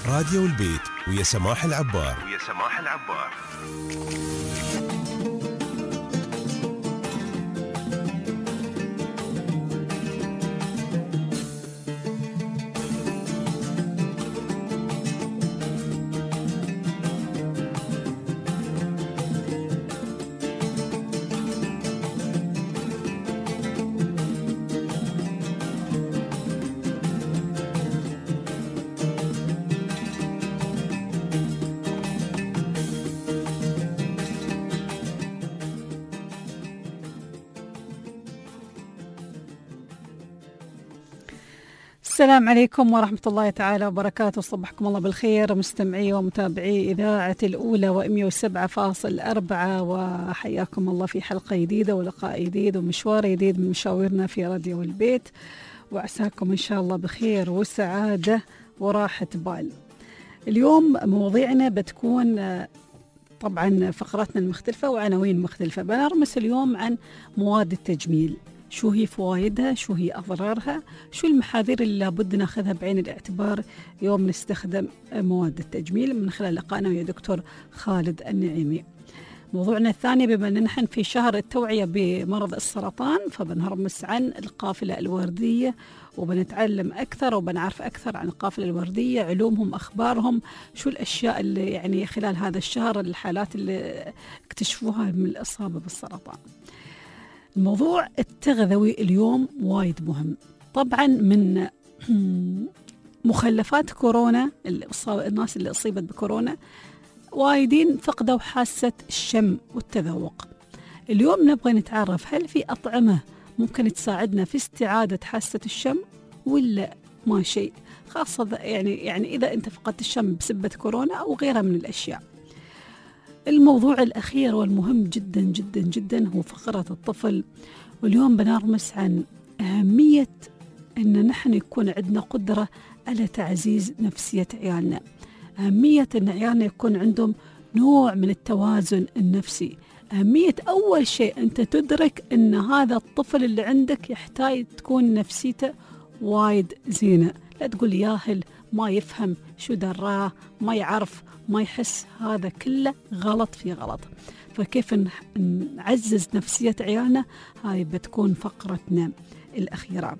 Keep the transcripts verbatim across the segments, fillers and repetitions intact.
راديو البيت ويا سماح العبار ويا سماح العبار. السلام عليكم ورحمة الله تعالى وبركاته. صبحكم الله بالخير مستمعي ومتابعي إذاعة الأولى ومئة وسبعة فاصل أربعة، وحياكم الله في حلقة جديدة ولقاء جديد ومشوار جديد من مشاورنا في راديو البيت، وعساكم إن شاء الله بخير وسعادة وراحة بال. اليوم مواضيعنا بتكون طبعا فقراتنا المختلفة وعناوين مختلفة. بنرمس اليوم عن مواد التجميل، شو هي فوائدها، شو هي أضرارها، شو المحاذير اللي لابد ناخذها بعين الاعتبار يوم نستخدم مواد التجميل، من خلال لقائنا ويا دكتور خالد النعيمي. موضوعنا الثاني، بما أن نحن في شهر التوعية بمرض السرطان، فبنرمس عن القافلة الوردية وبنتعلم أكثر وبنعرف أكثر عن القافلة الوردية، علومهم، أخبارهم، شو الأشياء اللي يعني خلال هذا الشهر الحالات اللي اكتشفوها من الإصابة بالسرطان. الموضوع التغذوي اليوم وايد مهم. طبعا من مخلفات كورونا، الناس اللي أصيبت بكورونا وايدين فقدوا حاسة الشم والتذوق. اليوم نبغى نتعرف هل في أطعمة ممكن تساعدنا في استعادة حاسة الشم ولا ما شيء، خاصة يعني يعني إذا أنت فقدت الشم بسبة كورونا أو غيرها من الأشياء. الموضوع الأخير والمهم جدا جدا جدا هو فقرة الطفل، واليوم بنرمس عن أهمية أن نحن يكون عندنا قدرة على تعزيز نفسية عيالنا، أهمية أن عيالنا يكون عندهم نوع من التوازن النفسي، أهمية أول شيء أنت تدرك أن هذا الطفل اللي عندك يحتاج تكون نفسيته وايد زينة. لا تقول ياهل ما يفهم، شو دراه، ما يعرف، ما يحس، هذا كله غلط في غلط. فكيف نعزز نفسية عيالنا، هاي بتكون فقرتنا الأخيرة.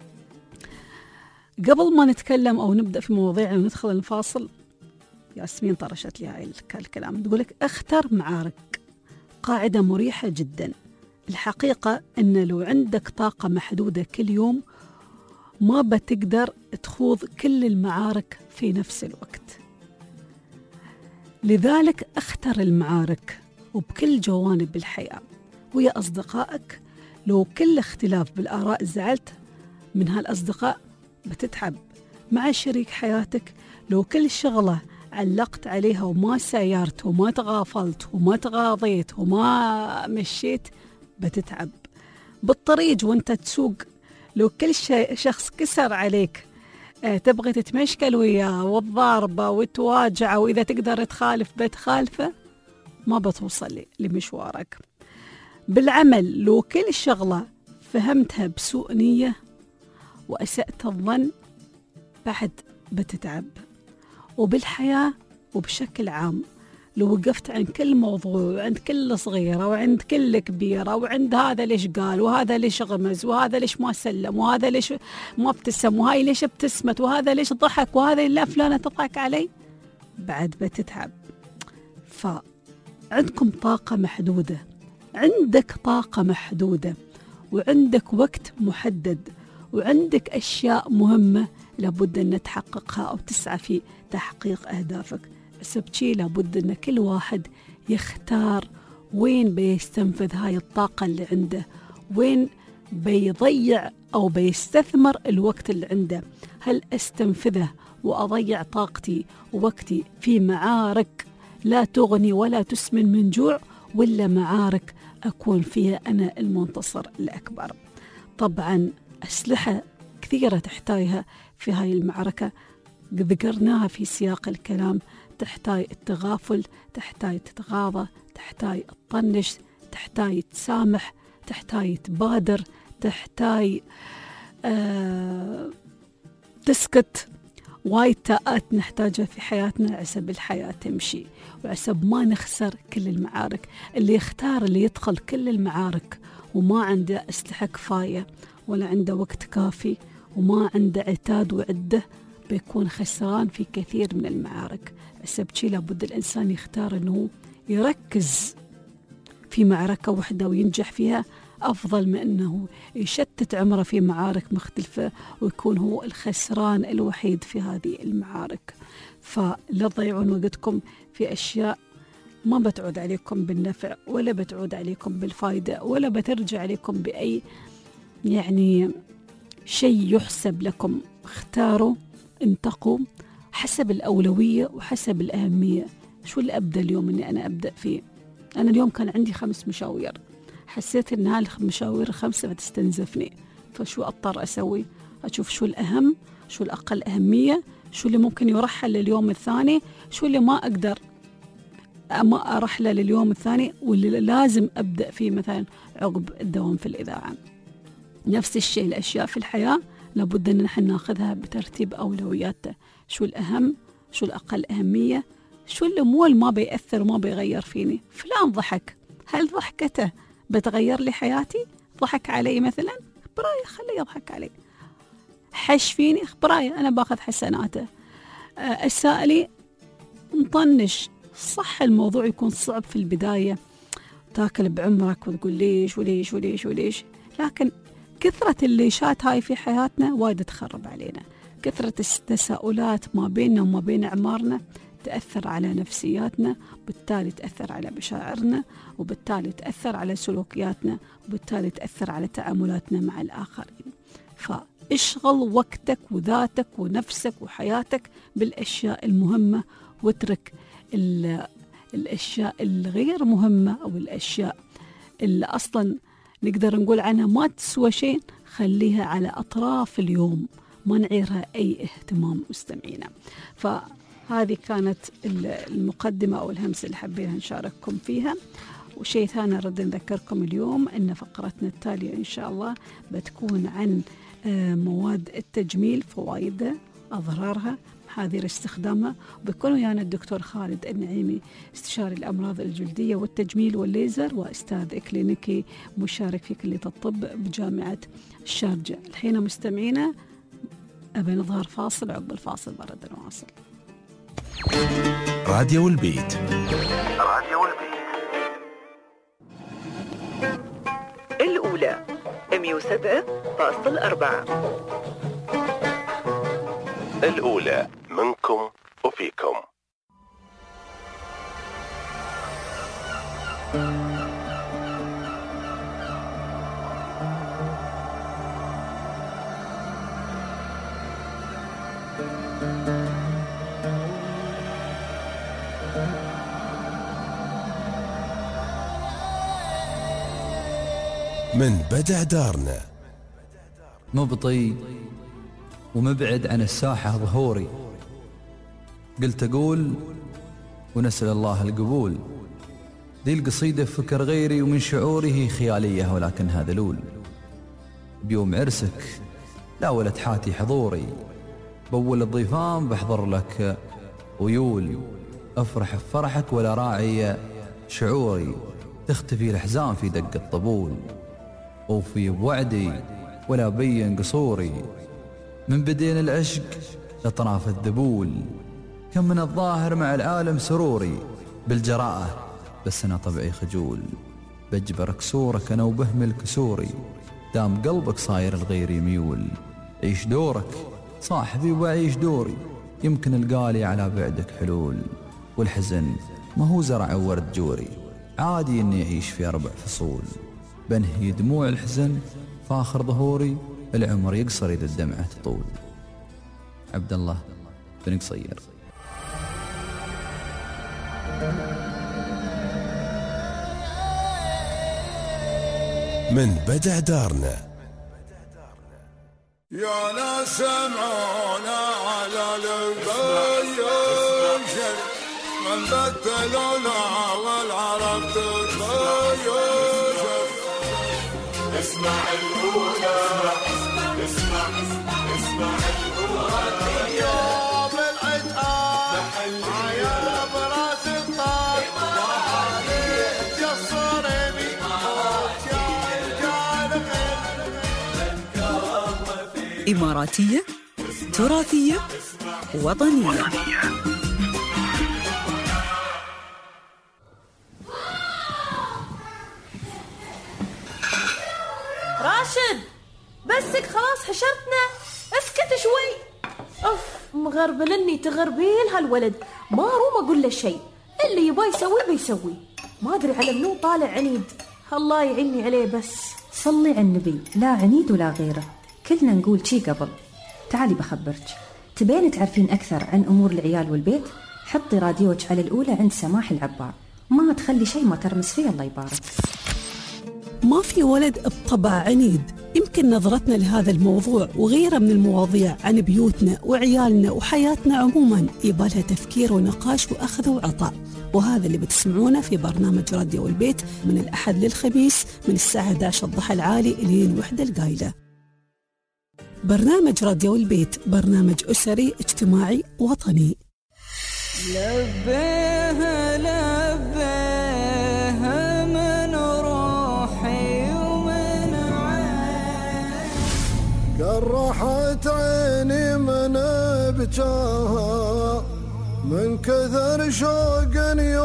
قبل ما نتكلم أو نبدأ في مواضيعنا وندخل الفاصل، ياسمين طرشت لي هاي الكلام، تقولك اختر معارك، قاعدة مريحة جدا. الحقيقة أن لو عندك طاقة محدودة كل يوم ما بتقدر تخوض كل المعارك في نفس الوقت، لذلك اختر المعارك وبكل جوانب الحياة ويا أصدقائك. لو كل اختلاف بالآراء زعلت من هالأصدقاء بتتعب. مع شريك حياتك لو كل شغلة علقت عليها وما سايرت وما تغافلت وما تغاضيت وما مشيت بتتعب. بالطريق وانت تسوق لو كل شخص كسر عليك تبغي تتمشكل وياه والضاربة وتواجع، وإذا تقدر تخالف بتخالفه، ما بتوصل لمشوارك. بالعمل لو كل شغلة فهمتها بسوء نية وأسأت الظن بعد بتتعب. وبالحياة وبشكل عام لو وقفت عن كل موضوع وعند كل صغيرة وعند كل كبيرة وعند هذا ليش قال وهذا ليش غمز وهذا ليش ما سلم وهذا ليش ما ابتسم وهاي ليش ابتسمت وهذا ليش ضحك وهذا لا فلانة تضحك علي، بعد بتتعب. فعندكم طاقة محدودة، عندك طاقة محدودة وعندك وقت محدد وعندك أشياء مهمة لابد أن تحققها أو تسعى في تحقيق أهدافك. بسبب لابد أن كل واحد يختار وين بيستنفذ هاي الطاقة اللي عنده، وين بيضيع أو بيستثمر الوقت اللي عنده. هل أستنفذه وأضيع طاقتي ووقتي في معارك لا تغني ولا تسمن من جوع، ولا معارك أكون فيها أنا المنتصر الأكبر؟ طبعا أسلحة كثيرة تحتاجها في هاي المعركة، ذكرناها في سياق الكلام. تحتاج التغافل، تحتاج تتغاضى، تحتاج تطنش، تحتاج تسامح، تحتاج تبادر، تحتاج آه تسكت، وايد تاءات نحتاجها في حياتنا عسب الحياة تمشي، وعسب ما نخسر كل المعارك. اللي يختار اللي يدخل كل المعارك وما عنده أسلحة كفاية ولا عنده وقت كافي وما عنده عتاد وعدة بيكون خسران في كثير من المعارك. عسب شي لابد الإنسان يختار أنه يركز في معركة واحدة وينجح فيها، أفضل من أنه يشتت عمره في معارك مختلفة ويكون هو الخسران الوحيد في هذه المعارك. فلا تضيعون وقتكم في أشياء ما بتعود عليكم بالنفع ولا بتعود عليكم بالفائدة ولا بترجع عليكم بأي يعني شيء يحسب لكم. اختاروا، انتقوا حسب الأولوية وحسب الأهمية. شو اللي أبدأ اليوم أني أنا أبدأ فيه؟ أنا اليوم كان عندي خمس مشاوير، حسيت أن هالمشاوير الخمسة بتستنزفني، فشو أضطر أسوي؟ أشوف شو الأهم، شو الأقل أهمية، شو اللي ممكن يرحل لليوم الثاني، شو اللي ما أقدر ما أرحله لليوم الثاني واللي لازم أبدأ فيه مثلا عقب الدوام في الإذاعة. نفس الشيء الأشياء في الحياة لابد أن نحن ناخذها بترتيب أولوياتها، شو الأهم، شو الأقل أهمية، شو اللي مو ما بيأثر وما بيغير فيني. فلان ضحك، هل ضحكته بتغير لي حياتي؟ ضحك علي مثلا، براي خليه يضحك علي. حش فيني، براي أنا باخذ حسناته. أسألي مطنش. صح الموضوع يكون صعب في البداية، تاكل بعمرك وتقول ليش وليش وليش وليش، لكن كثرة الليشات هاي في حياتنا وايد تخرب علينا. كثرة التساؤلات ما بيننا وما بين أعمارنا تأثر على نفسياتنا، وبالتالي تأثر على مشاعرنا، وبالتالي تأثر على سلوكياتنا، وبالتالي تأثر على تعاملاتنا مع الآخرين. فاشغل وقتك وذاتك ونفسك وحياتك بالأشياء المهمة، واترك الأشياء الغير مهمة أو الأشياء اللي أصلا نقدر نقول عنها ما تسوى شيء، خليها على أطراف اليوم، ما نعيرها أي اهتمام مستمعينا. فهذه كانت المقدمة أو الهمسة اللي حبينا نشارككم فيها. وشيء ثاني رد نذكركم اليوم أن فقرتنا التالية إن شاء الله بتكون عن مواد التجميل، فوائدها، أضرارها، محاذير استخدامها. بيكون ويانا الدكتور خالد النعيمي، استشاري الأمراض الجلدية والتجميل والليزر، وأستاذ إكلينيكي مشارك في كلية الطب بجامعة الشارقة. الحين مستمعينا أبي نظهر فاصل، عقب الفاصل برد نواصل. راديو البيت. راديو البيت الأولى مئة وسبعة فاصلة أربعة. الأولى منكم وفيكم. من بدع دارنا مبطي ومبعد عن الساحة ظهوري، قلت أقول ونسأل الله القبول. ذي القصيدة فكر غيري ومن شعوره خيالية، ولكن هذا لول. بيوم عرسك لا ولا تحاتي حضوري، بول الضيفان بحضر لك ويول. أفرح بفرحك ولا راعي شعوري، تختفي الأحزان في دق الطبول. أوفي بوعدي ولا بين قصوري، من بدين العشق لطراف الذبول. كم من الظاهر مع العالم سروري، بالجراءة بس أنا طبعي خجول. بجبر كسورك أنا وبهمل كسوري، دام قلبك صاير الغير ميول. عيش دورك صاحبي وعيش دوري، يمكن القالي على بعدك حلول. والحزن ما هو زرع ورد جوري، عادي إني أعيش في أربع فصول. بنهي دموع الحزن فاخر ظهوري، العمر يقصر إذا الدمعة تطول. عبد الله بن قصير. من بدع دارنا. يا ناس سمعونا على البيوش، من بدلونا والعرب تتبيوش. اسمع الأولى، اسمع اسمع الأولى. إماراتية، تراثية، وطنية. راشد بسك خلاص حشرتنا، اسكت شوي. أوف مغربلني تغربيل هالولد، ما روم أقول له شيء، اللي يبغى يسوي بيسوي، ما أدري على منو طالع عنيد، الله يعيني عليه. بس صلي على النبي، لا عنيد ولا غيره، كلنا نقول شي قبل. تعالي بخبرك، تبين تعرفين أكثر عن أمور العيال والبيت؟ حطي راديوك على الأولى عند سماح العبار، ما تخلي شيء ما ترمس فيه الله يبارك. ما في ولد بطبع عنيد. يمكن نظرتنا لهذا الموضوع وغيره من المواضيع عن بيوتنا وعيالنا وحياتنا عموما يبالها تفكير ونقاش وأخذ وعطاء، وهذا اللي بتسمعونه في برنامج راديو البيت من الأحد للخميس من الساعة إحدى عشر الضحى العالي إلين وحدة القايلة. برنامج راديو البيت برنامج أسري اجتماعي وطني. لبيها لبيها من روحي ومن عيني، قرحت عيني من بجاها من كثر شوق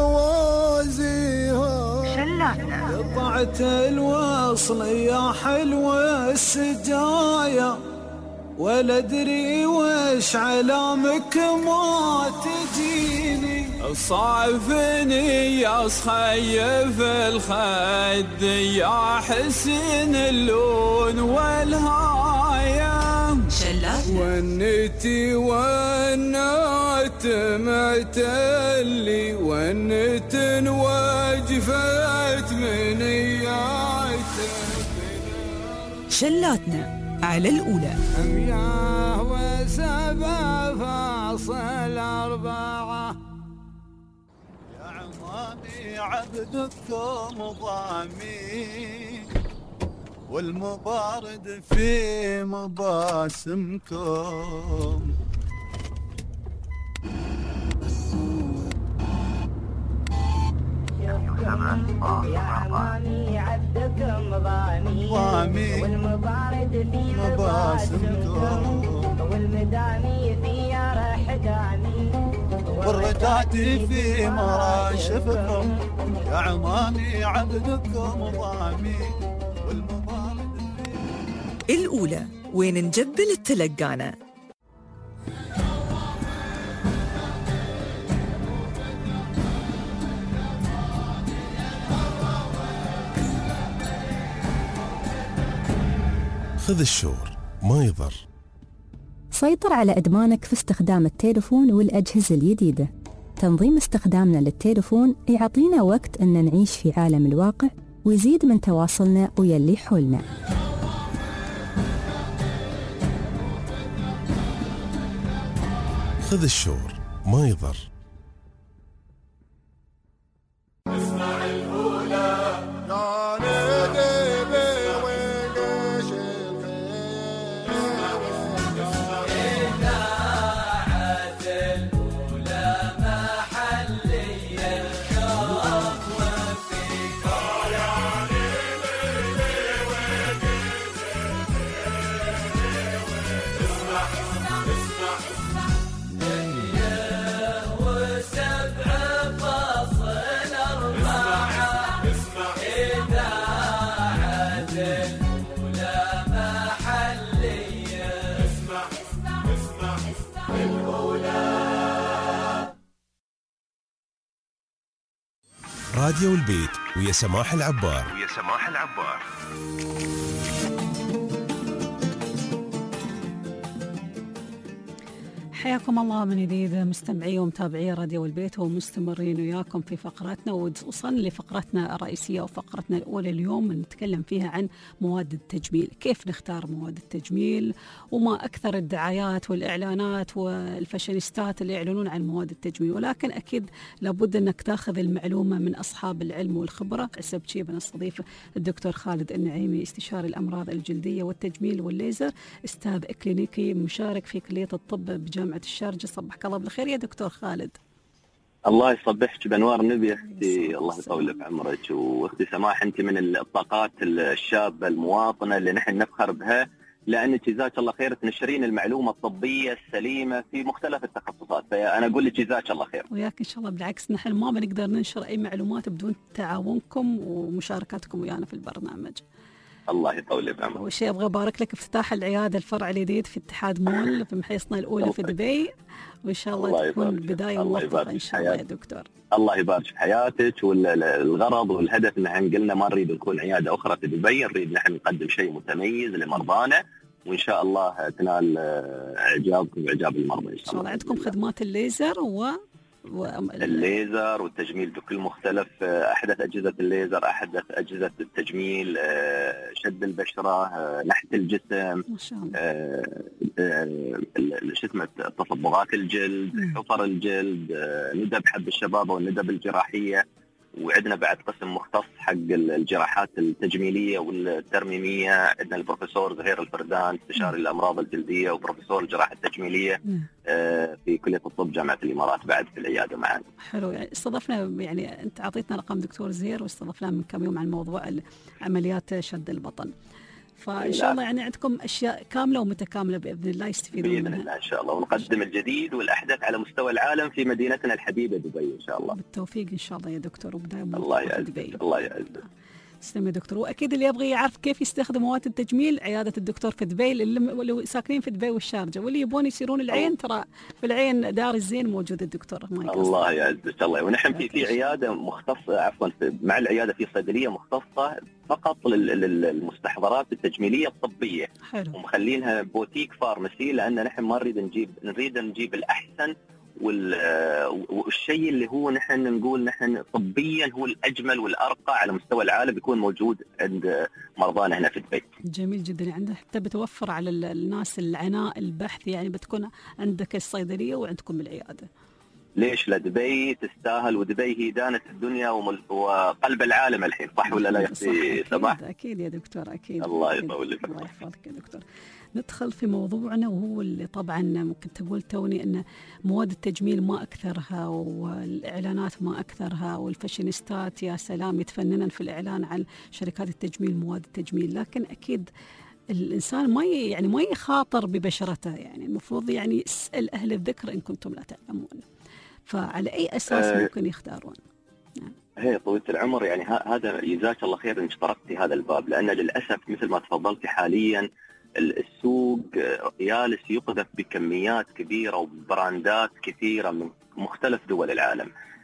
يوازيها. شلاتنا قطعت الوصل يا حلوة السجايا، ولا ادري وش علامك ما تجيني، صعفني يا صخيف الخد يا حسن اللون والهاية. شلات ونتي ونات معتلي ونت وجفت منياته. شلاتنا على الأولى. مياه وسبع فاصل أربعة. يا عمامي عبدكم ضامي، والمبارد في مباسمكم. يا عمامي عبدكم ضامي، والمبارد في مباسمكم، والمدامي في رح دامي، والرجاتي في مراشفكم. يا عمامي عبدكم ضامي، والمبارد في الأولى وين نجبل التلقانة. خذ الشور ما يضر. سيطر على إدمانك في استخدام التليفون والأجهزة الجديدة. تنظيم استخدامنا للتليفون يعطينا وقت أن نعيش في عالم الواقع ويزيد من تواصلنا ويا اللي حولنا. خذ الشور ما يضر. اسمع الأولى راديو البيت ويا سماح العبار. ويا سماح العبار. حياكم الله من جديد مستمعي ومتابعي راديو البيت، ومستمرين وياكم في فقراتنا، ووصلنا لفقرتنا الرئيسية وفقرتنا الأولى اليوم نتكلم فيها عن مواد التجميل، كيف نختار مواد التجميل، وما أكثر الدعايات والإعلانات والفاشينيستات اللي يعلنون عن مواد التجميل. ولكن أكيد لابد أنك تاخذ المعلومة من أصحاب العلم والخبرة. عسب شي بنستضيف الدكتور خالد النعيمي، استشاري الأمراض الجلدية والتجميل والليزر، أستاذ إكلينيكي مشارك في كلية الطب بجامعة الشارقة. صبحك الله بالخير يا دكتور خالد. الله يصبحك بانوار النبي اختي، الله يطول بعمرك. واختي سماح انت من الطاقات الشابه المواطنه اللي نحن نفخر بها لانك جزاك الله خير تنشرين المعلومه الطبيه السليمه في مختلف التخصصات، فانا اقول لك جزاك الله خير. وياك ان شاء الله، بالعكس نحن ما بنقدر ننشر اي معلومات بدون تعاونكم ومشاركتكم ويانا في البرنامج. الله يطول لي بعمرك. اول شيء ابغى ابارك لك افتتاح العياده الفرع الجديد في اتحاد مول في محيصنا الاولى في دبي، وان شاء الله, الله تكون بدايه موفقه ان شاء الله يا دكتور. الله يبارك في حياتك. والغرض والهدف ان احنا قلنا ما نريد نكون عياده اخرى في دبي، نريد نحن نقدم شيء متميز لمرضانا، وان شاء الله تنال اعجابكم واعجاب المرضى ان شاء الله. عندكم خدمات الليزر و و... الليزر والتجميل بكل مختلف، احدث اجهزه الليزر، احدث اجهزه التجميل، شد البشره، نحت الجسم، ما شاء الله، شو اسمه تصبغات الجلد، حفر الجلد، ندب حب الشبابه والندب الجراحيه، وعندنا بعد قسم مختص حق الجراحات التجميليه والترميميه. عندنا البروفيسور زهير الفردان استشاري الامراض الجلديه وبروفيسور الجراحه التجميليه آه في كليه الطب جامعه الامارات بعد في العياده معنا. حلو. يعني استضفنا، يعني انت اعطيتنا رقم دكتور زهير واستضفناه من كم يوم عن موضوع عمليات شد البطن، فان شاء الله يعني عندكم اشياء كامله ومتكامله باذن الله يستفيدون منها باذن الله ان شاء الله، ونقدم الجديد والاحدث على مستوى العالم في مدينتنا الحبيبه دبي ان شاء الله. بالتوفيق ان شاء الله يا دكتور، وبدايه الله يعزك. الله يعزك. تسلم يا دكتور. واكيد اللي يبغى يعرف كيف يستخدم مواد التجميل، عياده الدكتور في دبي، اللي ساكنين في دبي والشارجه واللي يبون يصيرون العين، ترى في العين دار الزين موجود الدكتور. الله يعزك الله. ونحن في في عياده مختصه، عفوا مع العياده في صيدليه مختصه فقط للمستحضرات التجميليه الطبيه. حلو. ومخلينها بوتيك فارماسي، لان نحن ما نريد نجيب نريد نجيب الاحسن والشيء اللي هو نحن نقول نحن طبيا هو الأجمل والأرقى على مستوى العالم بيكون موجود عند مرضانا هنا في دبي. جميل جدا. عنده حتى بتوفر على الناس العناء البحث، يعني بتكون عندك الصيدلية وعندكم العيادة. ليش لا؟ دبي تستاهل، ودبي هي دانة الدنيا وقلب العالم الحين، صح ولا لا يا أختي سماح؟ أكيد يا دكتور أكيد. الله يطول لك. الله يحفظك يا دكتور. ندخل في موضوعنا، وهو اللي طبعا ممكن تقول توني أن مواد التجميل ما أكثرها والإعلانات ما أكثرها، والفاشينيستات يا سلام يتفننن في الإعلان عن شركات التجميل مواد التجميل، لكن أكيد الإنسان ما يعني ما يخاطر ببشرته، يعني المفروض يعني يسأل أهل الذكر إن كنتم لا تعلمون. فعلى أي أساس أه ممكن يختارون؟ يعني. هي طويلة العمر، يعني هذا جزاك الله خير انك طرقتي هذا الباب، لأن للأسف مثل ما تفضلتي حاليا السوق يالس يقذف بكميات كبيرة وبراندات كثيرة من مختلف دول العالم،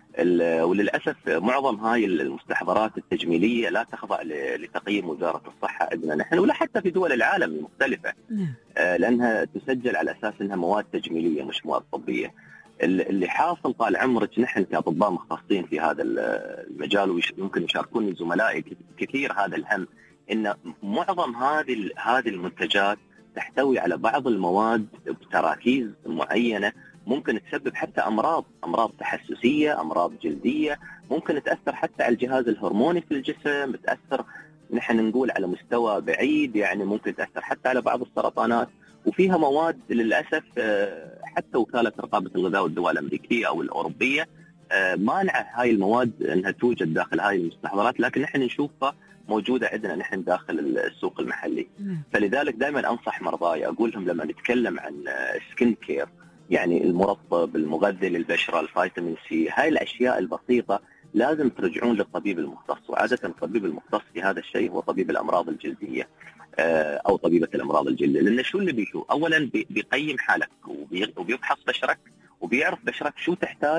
وللأسف معظم هاي المستحضرات التجميلية لا تخضع لتقييم وزارة الصحة عندنا نحن ولا حتى في دول العالم المختلفة، لأنها تسجل على أساس أنها مواد تجميلية مش مواد طبية. اللي حاصل طال عمرك نحن كأطباء مختصين في هذا المجال، ويمكن يشاركوني زملائي كثير هذا الهم، إن معظم هذه هذه المنتجات تحتوي على بعض المواد بتراكيز معينة ممكن تسبب حتى أمراض أمراض تحسسية، أمراض جلدية، ممكن تأثر حتى على الجهاز الهرموني في الجسم، تأثر نحن نقول على مستوى بعيد، يعني ممكن تأثر حتى على بعض السرطانات. وفيها مواد للأسف حتى وكالة رقابة الغذاء والدواء الأمريكية أو الأوروبية مانعة هاي المواد أنها توجد داخل هاي المستحضرات، لكن نحن نشوفها موجودة عندنا نحن داخل السوق المحلي. فلذلك دائما أنصح مرضاي أقول لهم لما نتكلم عن سكين كير، يعني المرطب، المغذي للبشرة، الفيتامين سي، هاي الأشياء البسيطة لازم ترجعون للطبيب المختص، وعادة الطبيب المختص في هذا الشيء هو طبيب الأمراض الجلدية أو طبيبة الأمراض الجلدية، لأن شو اللي بيشوف؟ أولا بيقيم حالك وبيفحص بشرك وبيعرف بشرك شو تحتاج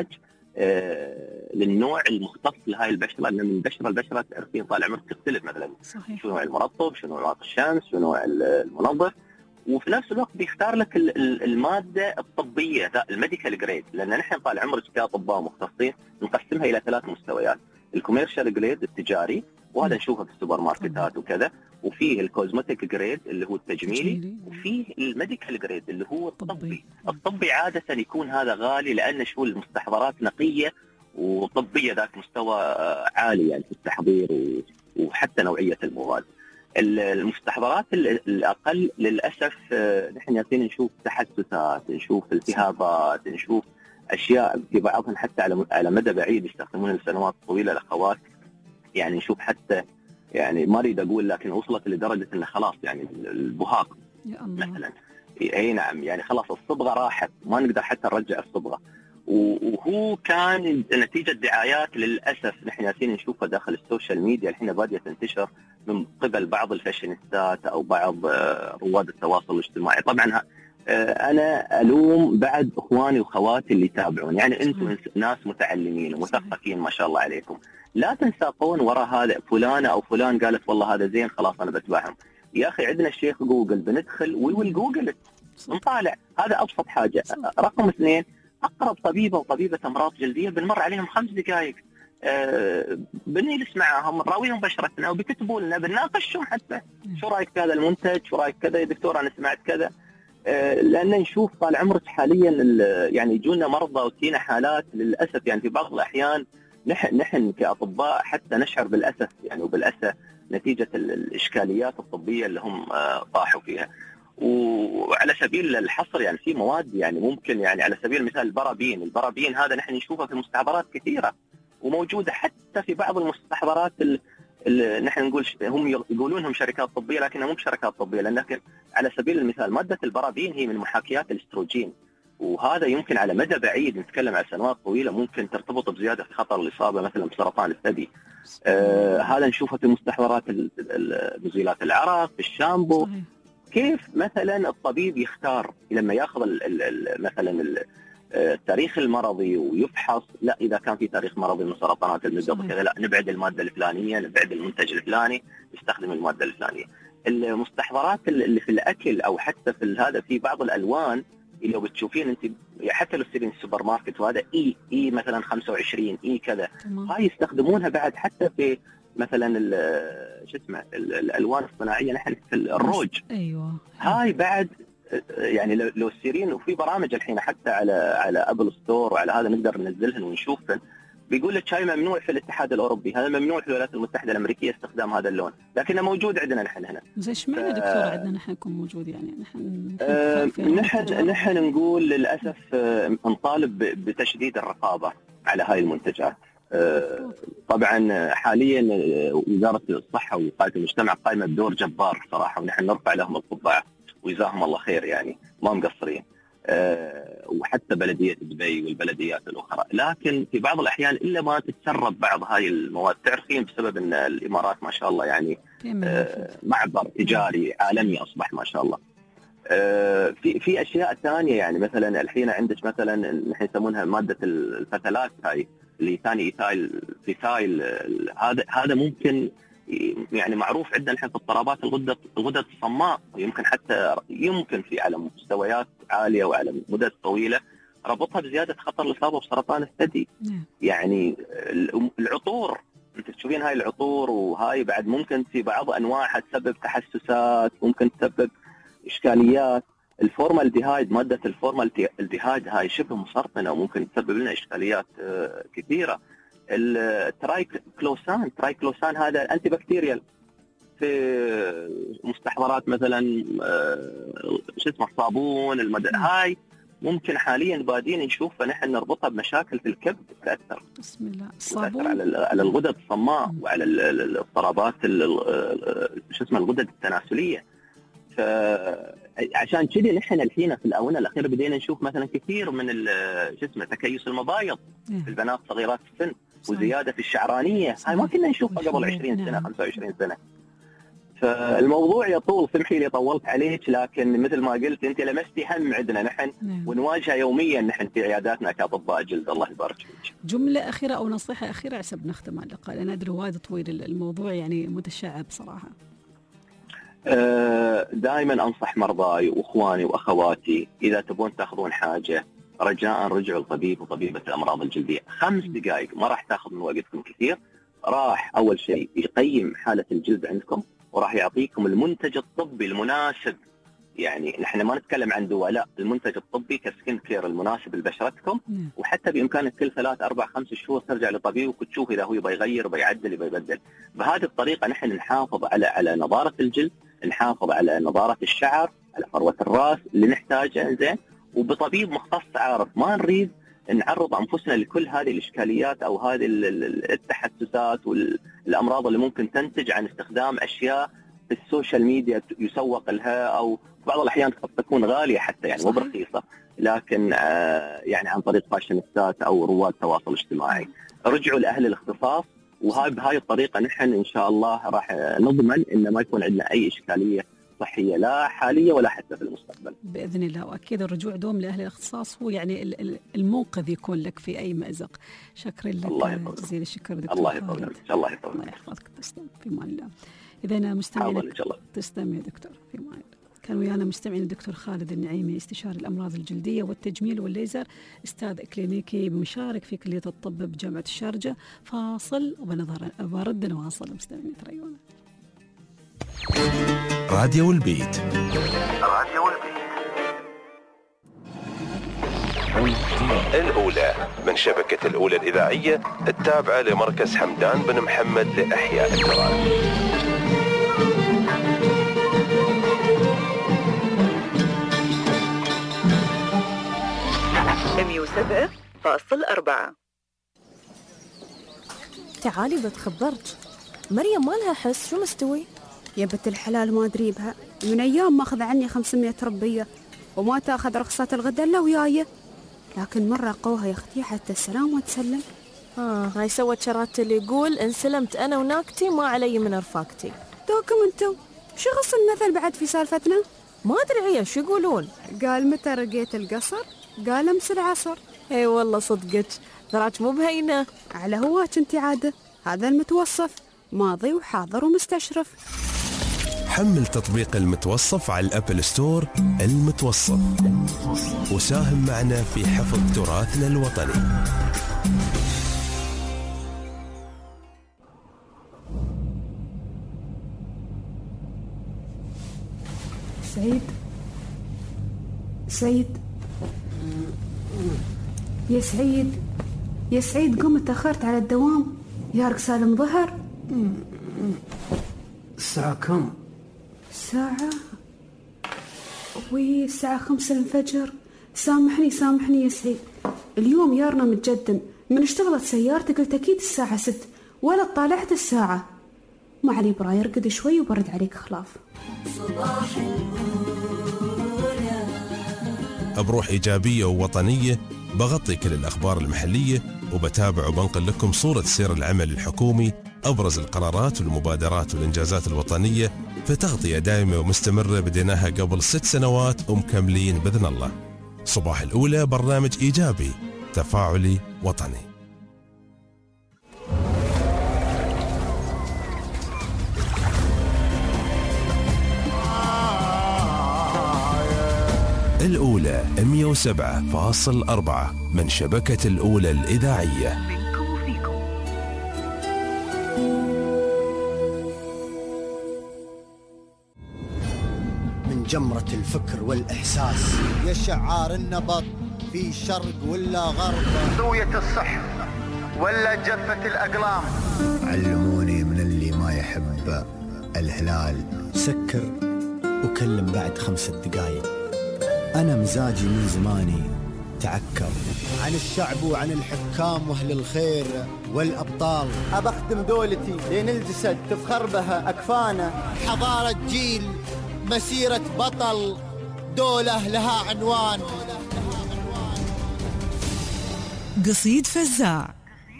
للنوع المختص لهاي البشرة، لأن من بشرة البشرة تعرفين طال عمرك تختلف، مثلا صحيح. شو نوع المرطب، شو نوع الشمس، شو نوع المنظف، وفي نفس الوقت بيختار لك المادة الطبية الميديكال جريد، لأن نحن طال عمرك كأطباء مختصين نقسمها إلى ثلاث مستويات: الكوميرشال جريد التجاري، وهذا نشوفه في السوبر ماركتات وكذا، وفيه الكوزمتيك جريد اللي هو التجميلي، وفيه الميديكال جريد اللي هو الطبي. الطبي عادة يكون هذا غالي، لأن شو المستحضرات نقية وطبية ذات مستوى عالي يعني في التحضير وحتى نوعية المواد. المستحضرات الأقل للأسف نحن ياسين نشوف تحسسات، نشوف التهابات، نشوف أشياء في بعضهم حتى على على مدى بعيد يستخدمونها لسنوات طويلة الأخوات، يعني نشوف حتى يعني ما أريد أقول لكن وصلت لدرجة أنه خلاص يعني البهاق مثلا. اي نعم، يعني خلاص الصبغه راحت، ما نقدر حتى نرجع الصبغه. وهو كان نتيجه دعايات للاسف نحن ياسين نشوفها داخل السوشيال ميديا الحين باديه تنتشر من قبل بعض الفاشينيستات او بعض رواد التواصل الاجتماعي. طبعا انا الوم بعد اخواني واخواتي اللي يتابعون، يعني انتم ناس متعلمين ومثقفين ما شاء الله عليكم، لا تنساقون وراء هذا فلانه او فلان قالت والله هذا زين خلاص انا بتبعهم. يا اخي عندنا الشيخ جوجل، بندخل ويقول جوجل نطالع، هذا ابسط حاجه. رقم اثنين، اقرب طبيبه وطبيبه امراض جلديه بنمر عليهم خمس دقائق، أه بنجلس معاهم نراويهم بشرتنا وبيكتبوا لنا، بنناقشهم حتى شو رايك في هذا المنتج، شو رايك كذا يا دكتور انا سمعت كذا. أه لان نشوف طال عمرك حاليا يعني يجونا مرضى وتجينا حالات للاسف، يعني في بعض الاحيان نحن نحن كاطباء حتى نشعر بالاسف يعني وبالاسى نتيجه الاشكاليات الطبيه اللي هم طاحوا فيها. وعلى سبيل الحصر يعني في مواد يعني ممكن يعني على سبيل المثال البرابين، البرابين هذا نحن نشوفه في مستحضرات كثيره وموجوده حتى في بعض المستحضرات اللي نحن نقول هم يقولونهم شركات طبيه لكنها مو شركات طبيه، لكن على سبيل المثال ماده البرابين هي من محاكيات الاستروجين، وهذا يمكن على مدى بعيد نتكلم على سنوات طويله ممكن ترتبط بزياده في خطر الاصابه مثلا بسرطان الثدي. آه هذا نشوفه في مستحضرات مزيلات العرق، في الشامبو. صحيح. كيف مثلا الطبيب يختار لما ياخذ ال ال مثلا التاريخ المرضي ويفحص، لا اذا كان في تاريخ مرضي من سرطانات المبيض كذا لا نبعد الماده الفلانيه، نبعد المنتج الفلاني، نستخدم الماده الفلانيه. المستحضرات اللي في الاكل او حتى في هذا في بعض الالوان اللي لو بتشوفين انت حتى لو تشترين السوبر ماركت وهذا اي اي مثلا خمسة وعشرين اي كذا، هاي يستخدمون بعد حتى في مثلا شو اسمه الالوان الصناعيه نحن في الروج. ايوه هاي بعد يعني لو تسيرين وفي برامج الحين حتى على على ابل ستور وعلى هذا نقدر ننزلهن ونشوفهن، بيقول لك شاي ممنوع في الاتحاد الاوروبي، هذا ممنوع في الولايات المتحده الامريكيه استخدام هذا اللون، لكنه موجود عندنا نحن هنا. زي ايش معنى دكتور عندنا نحن يكون موجود يعني نحن آه نحن نحن نقول للاسف آه نطالب بتشديد الرقابه على هاي المنتجات. آه طبعا حاليا وزاره الصحه ووقايه المجتمع قائمه بدور جبار صراحه، ونحن نرفع لهم القبعه وجزاهم الله خير، يعني ما مقصرين. أه وحتى بلدية دبي والبلديات الأخرى، لكن في بعض الأحيان إلا ما تتسرب بعض هاي المواد. تعرفين بسبب أن الإمارات ما شاء الله يعني أه معبر تجاري عالمي أصبح ما شاء الله. أه في في أشياء ثانية يعني مثلا الحين عندك مثلا نحن يسمونها مادة الفتلات هاي اللي ثاني إيثايل فيثايل، هذا هذا ممكن يعني معروف عندنا نحن في اضطرابات الغدة الغدد الصماء، يمكن حتى يمكن في على مستويات عالية وعلى مدة طويلة ربطها بزيادة خطر الإصابة بسرطان الثدي. يعني العطور انت تشوفين هاي العطور وهاي بعد ممكن في بعض انواعها تسبب تحسسات، ممكن تسبب اشكاليات. الفورمالديهايد مادة الفورمالديهايد هاي شبه مسرطنة وممكن تسبب لنا اشكاليات كثيرة. الترايكلوسان ترايكلوسان هذا انتي بكتيريال في مستحضرات مثلا شو اسمه الصابون المد... هاي ممكن حاليا بادين نشوفها نحن نربطها بمشاكل في الكبد تاثر. بسم الله. الصابون على على الغدد الصماء وعلى الاضطرابات شو اسمه الغدد التناسليه. فعشان كذا نحن الحين في الاونه الاخيره بدينا نشوف مثلا كثير من شو اسمه تكيس المبايض في البنات صغيرات السن وزياده في الشعرانيه. هاي ما كنا نشوفها قبل عشرين سنه خمسة وعشرين سنه. فالموضوع يطول، سمحي لي طولت عليك، لكن مثل ما قلت انت لمستي هم عندنا نحن ونواجهها يوميا نحن في عياداتنا كاطباء جلد. الله يبارك فيك. جمله اخيره او نصيحه اخيره عشان نختم اللقاء لان ادري وايد طويل الموضوع يعني متشعب صراحه. دائما انصح مرضاي واخواني واخواتي اذا تبون تاخذون حاجه رجاء رجعوا لطبيب وطبيبه الامراض الجلديه. خمس دقائق ما راح تاخذ من وقتكم كثير. راح اول شيء يقيم حاله الجلد عندكم وراح يعطيكم المنتج الطبي المناسب. يعني نحن ما نتكلم عن دواء، لا، المنتج الطبي كسكين كير المناسب لبشرتكم. وحتى بامكانك كل ثلاث اربع خمس شهور ترجع لطبيبك وتشوف اذا هو يبغى يغير يبغى يعدل يبغى يبدل. بهذه الطريقه نحن نحافظ على على نضاره الجلد، نحافظ على نضاره الشعر، على فروه الراس اللي نحتاجها زين، وبطبيب مختص عارف. ما نريد نعرض انفسنا لكل هذه الاشكاليات او هذه التحسسات والامراض اللي ممكن تنتج عن استخدام اشياء في السوشيال ميديا يسوق لها او بعض الأحيان قد تكون غالية حتى يعني مو برخيصة، لكن آه يعني عن طريق فاشينيستات أو رواد تواصل اجتماعي. رجعوا لأهل الاختصاص، وهاي بهاي الطريقة نحن إن شاء الله راح نضمن إن ما يكون عندنا أي إشكالية صحية لا حالية ولا حتى في المستقبل بإذن الله. وأكيد الرجوع دوم لأهل الاختصاص هو يعني المنقذ يكون لك في أي مأزق. شكرا لك جزيل الشكر دكتور. الله يطولك. الله يطولك. الله يحفظك. تسلم في مان الله. إذا أنا مستمعين تسلم يا دكتور في مان الله. كان ويانا مستمعين الدكتور خالد النعيمي، استشاري الأمراض الجلدية والتجميل والليزر، أستاذ إكلينيكي مشارك في كلية الطب بجامعة الشارقة. فاصل وبنظر برد نواصل مستمعين تريونا. راديو البيت. راديو البيت الأولى من شبكة الأولى الإذاعية التابعة لمركز حمدان بن محمد لإحياء التراث. مية وسبعة فاصل أربعة. تعالي بتخبرك، مريم ما لها حس، شو مستوي؟ يا بنت الحلال ما أدري بها، من أيام ما أخذ عني خمسمية ربية وما تأخذ رخصة الغدا إلا وياي، لكن مرة قوها يا أختي حتى السلام وتسلم. آه هاي سوت شرات اللي يقول إن سلمت أنا وناكتي ما علي من رفاقتي. دوكم أنتم شو غص المثل بعد في سالفتنا؟ ما أدري شو يقولون. قال متى رقيت القصر؟ قال أمس العصر. اي والله صدقك ذراك مو بهينة. على هواك انت عادة، هذا المتوصف ماضي وحاضر ومستشرف. حمل تطبيق المتوصف على الأبل ستور. المتوصف، وساهم معنا في حفظ تراثنا الوطني. سعيد سعيد يا سعيد يا سعيد قم، تأخرت على الدوام، يارك سالم ظهر. الساعة كم؟ الساعة وي الساعة خمسة الفجر. سامحني سامحني يا سعيد، اليوم يارنا متجدم، من اشتغلت سيارتي قلت أكيد الساعة ست ولا طالعت الساعة. ما علي براي ارقد شوي وبرد عليك خلاف. صباح بروح إيجابية ووطنية بغطي كل الأخبار المحلية، وبتابع وبنقل لكم صورة سير العمل الحكومي، أبرز القرارات والمبادرات والإنجازات الوطنية، في تغطية دائمة ومستمرة بديناها قبل ست سنوات ومكملين بإذن الله. صباح الأولى برنامج إيجابي تفاعلي وطني. الأولى مية وسبعة فاصل أربعة من شبكة الأولى الإذاعية. من جمرة الفكر والإحساس يا شعار النبض في شرق ولا غرب، سوية الصح ولا جفة الأقلام. علموني من اللي ما يحب الهلال سكر وكلم بعد خمسة دقايق. أنا مزاجي من زماني تعكر عن الشعب وعن الحكام وأهل الخير والأبطال. أبخدم دولتي لين الجسد تفخر بها أكفانا. حضارة جيل، مسيرة بطل، دولة لها عنوان. قصيد فزاع.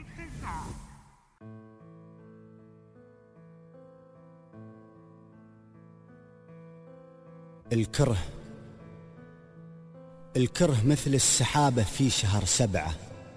الكره الكره مثل السحابة في شهر سبعة،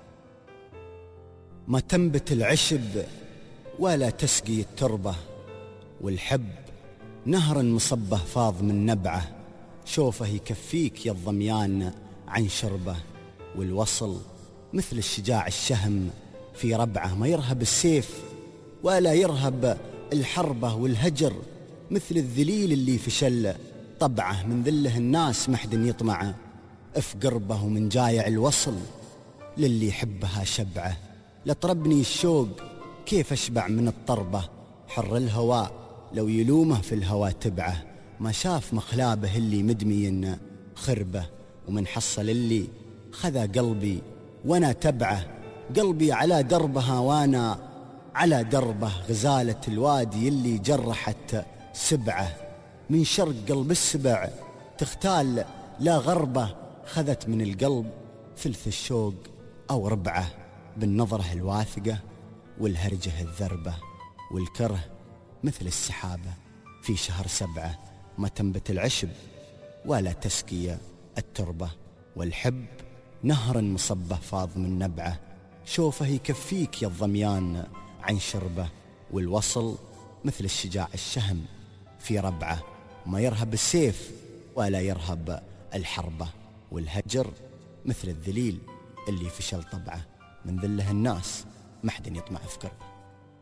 ما تنبت العشب ولا تسقي التربة، والحب نهر مصبه فاض من نبعه، شوفه يكفيك يا الضميان عن شربه. والوصل مثل الشجاع الشهم في ربعه، ما يرهب السيف ولا يرهب الحربة، والهجر مثل الذليل اللي فشل طبعه، من ذله الناس محد يطمعه اف قربه، ومن جايع الوصل للي يحبها شبعه. لطربني الشوق كيف اشبع من الطربة، حر الهواء لو يلومه في الهوى تبعه، ما شاف مخلابه اللي مدمي خربه، ومن حصل اللي خذا قلبي وانا تبعه. قلبي على دربها وانا على دربه، غزالة الوادي اللي جرحت سبعه، من شرق قلب السبع تختال لا غربة خذت من القلب ثلث الشوق أو ربعه بالنظرة الواثقة والهرجة الذربة، والكره مثل السحابة في شهر سبعة ما تنبت العشب ولا تسقي التربة، والحب نهر مصبه فاض من نبعه شوفه يكفيك يا الضميان عن شربه، والوصل مثل الشجاع الشهم في ربعه ما يرهب السيف ولا يرهب الحربة، والهجر مثل الذليل اللي فشل طبعه من ذله الناس ما حد يطمع في قربه.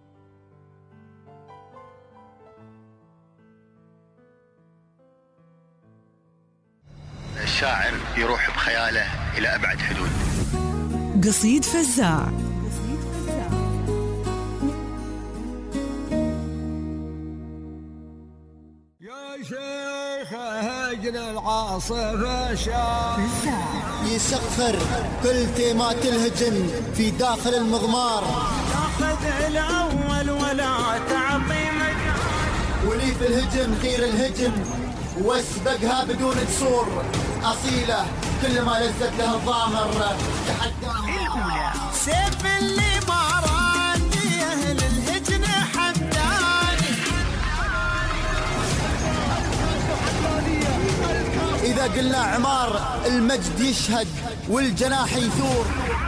الشاعر يروح بخياله إلى أبعد حدود. قصيد فزاع. يا شيخ هجن العاصفة شاف يسخر كل تيمات الهجن في داخل المغمار، تاخذ الأول ولا تعطي مجال، ولي في الهجم غير الهجم واسبقها بدون جسور، أصيلة كل ما لزت له الضامر تحداها. سيف اللي ما راني أهل الهجن حمداني، إذا قلنا عمار المجد يشهد والجناح يثور.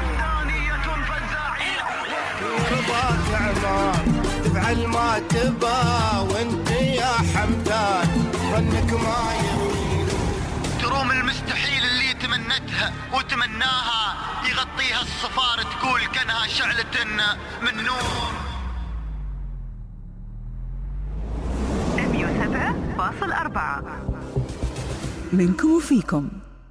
رضاك عمار تفعل ما تبا وانت يا حمدان ظنك ما يروي، تروم المستحيل اللي تمنتها وتمناها يغطيها الصفار تقول كانها شعلة من نور. مية وسبعة فاصل أربعة منكم وفيكم.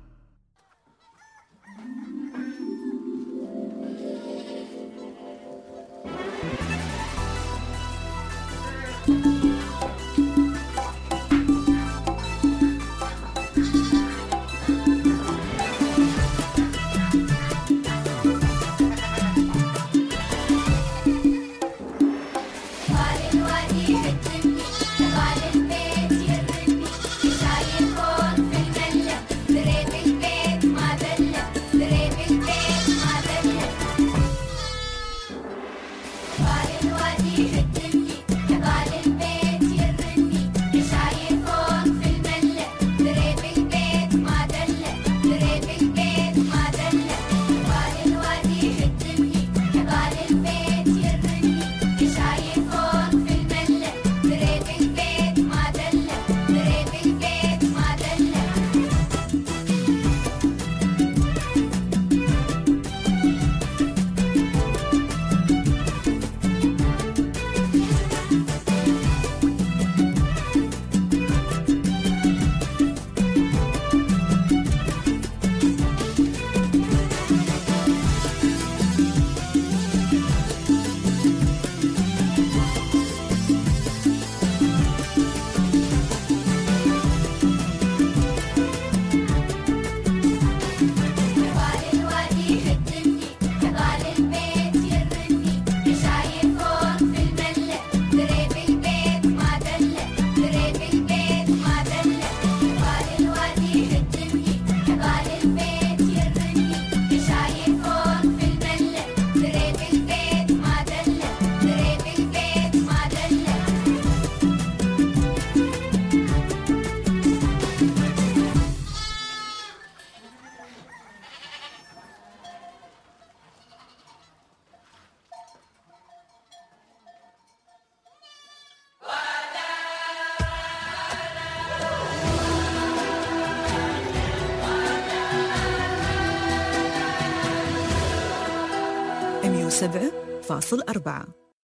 مية وسبعة فاصل أربعة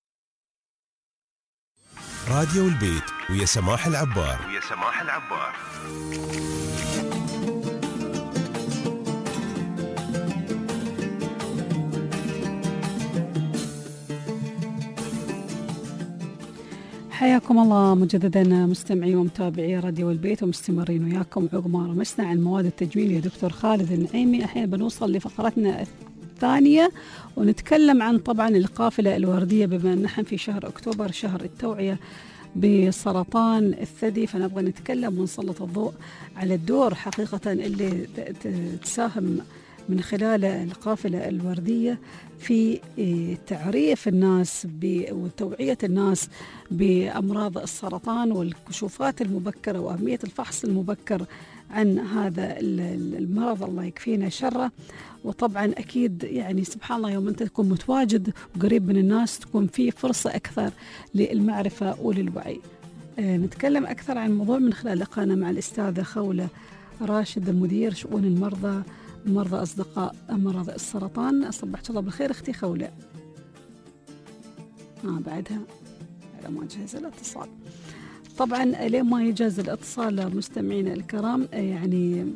راديو البيت ويا سماح العبار. ويا سماح العبار. حياكم الله مجددا مستمعي ومتابعي راديو البيت، ومستمرين وياكم عقب ما رمسنا عن مواد التجميل يا دكتور خالد النعيمي. الحين بنوصل لفقرتنا الثانية ونتكلم عن طبعا القافلة الوردية، بما أن نحن في شهر أكتوبر شهر التوعية. بسرطان الثدي، فنبغى نتكلم ونسلط الضوء على الدور حقيقة اللي تساهم من خلال القافلة الوردية في تعريف الناس وتوعية الناس بأمراض السرطان والكشوفات المبكرة وأهمية الفحص المبكر عن هذا المرض، الله يكفينا شره. وطبعا أكيد يعني سبحان الله يوم أنت تكون متواجد وقريب من الناس تكون في فرصة أكثر للمعرفة وللوعي. آه نتكلم أكثر عن الموضوع من خلال لقاءنا مع الأستاذة خولة راشد، مدير شؤون المرضى مرضى أصدقاء مرض السرطان. صبحت الله بالخير أختي خولة. آه بعدها على ما جهز الاتصال. طبعا لين ما يجهز الاتصال مستمعينا الكرام، يعني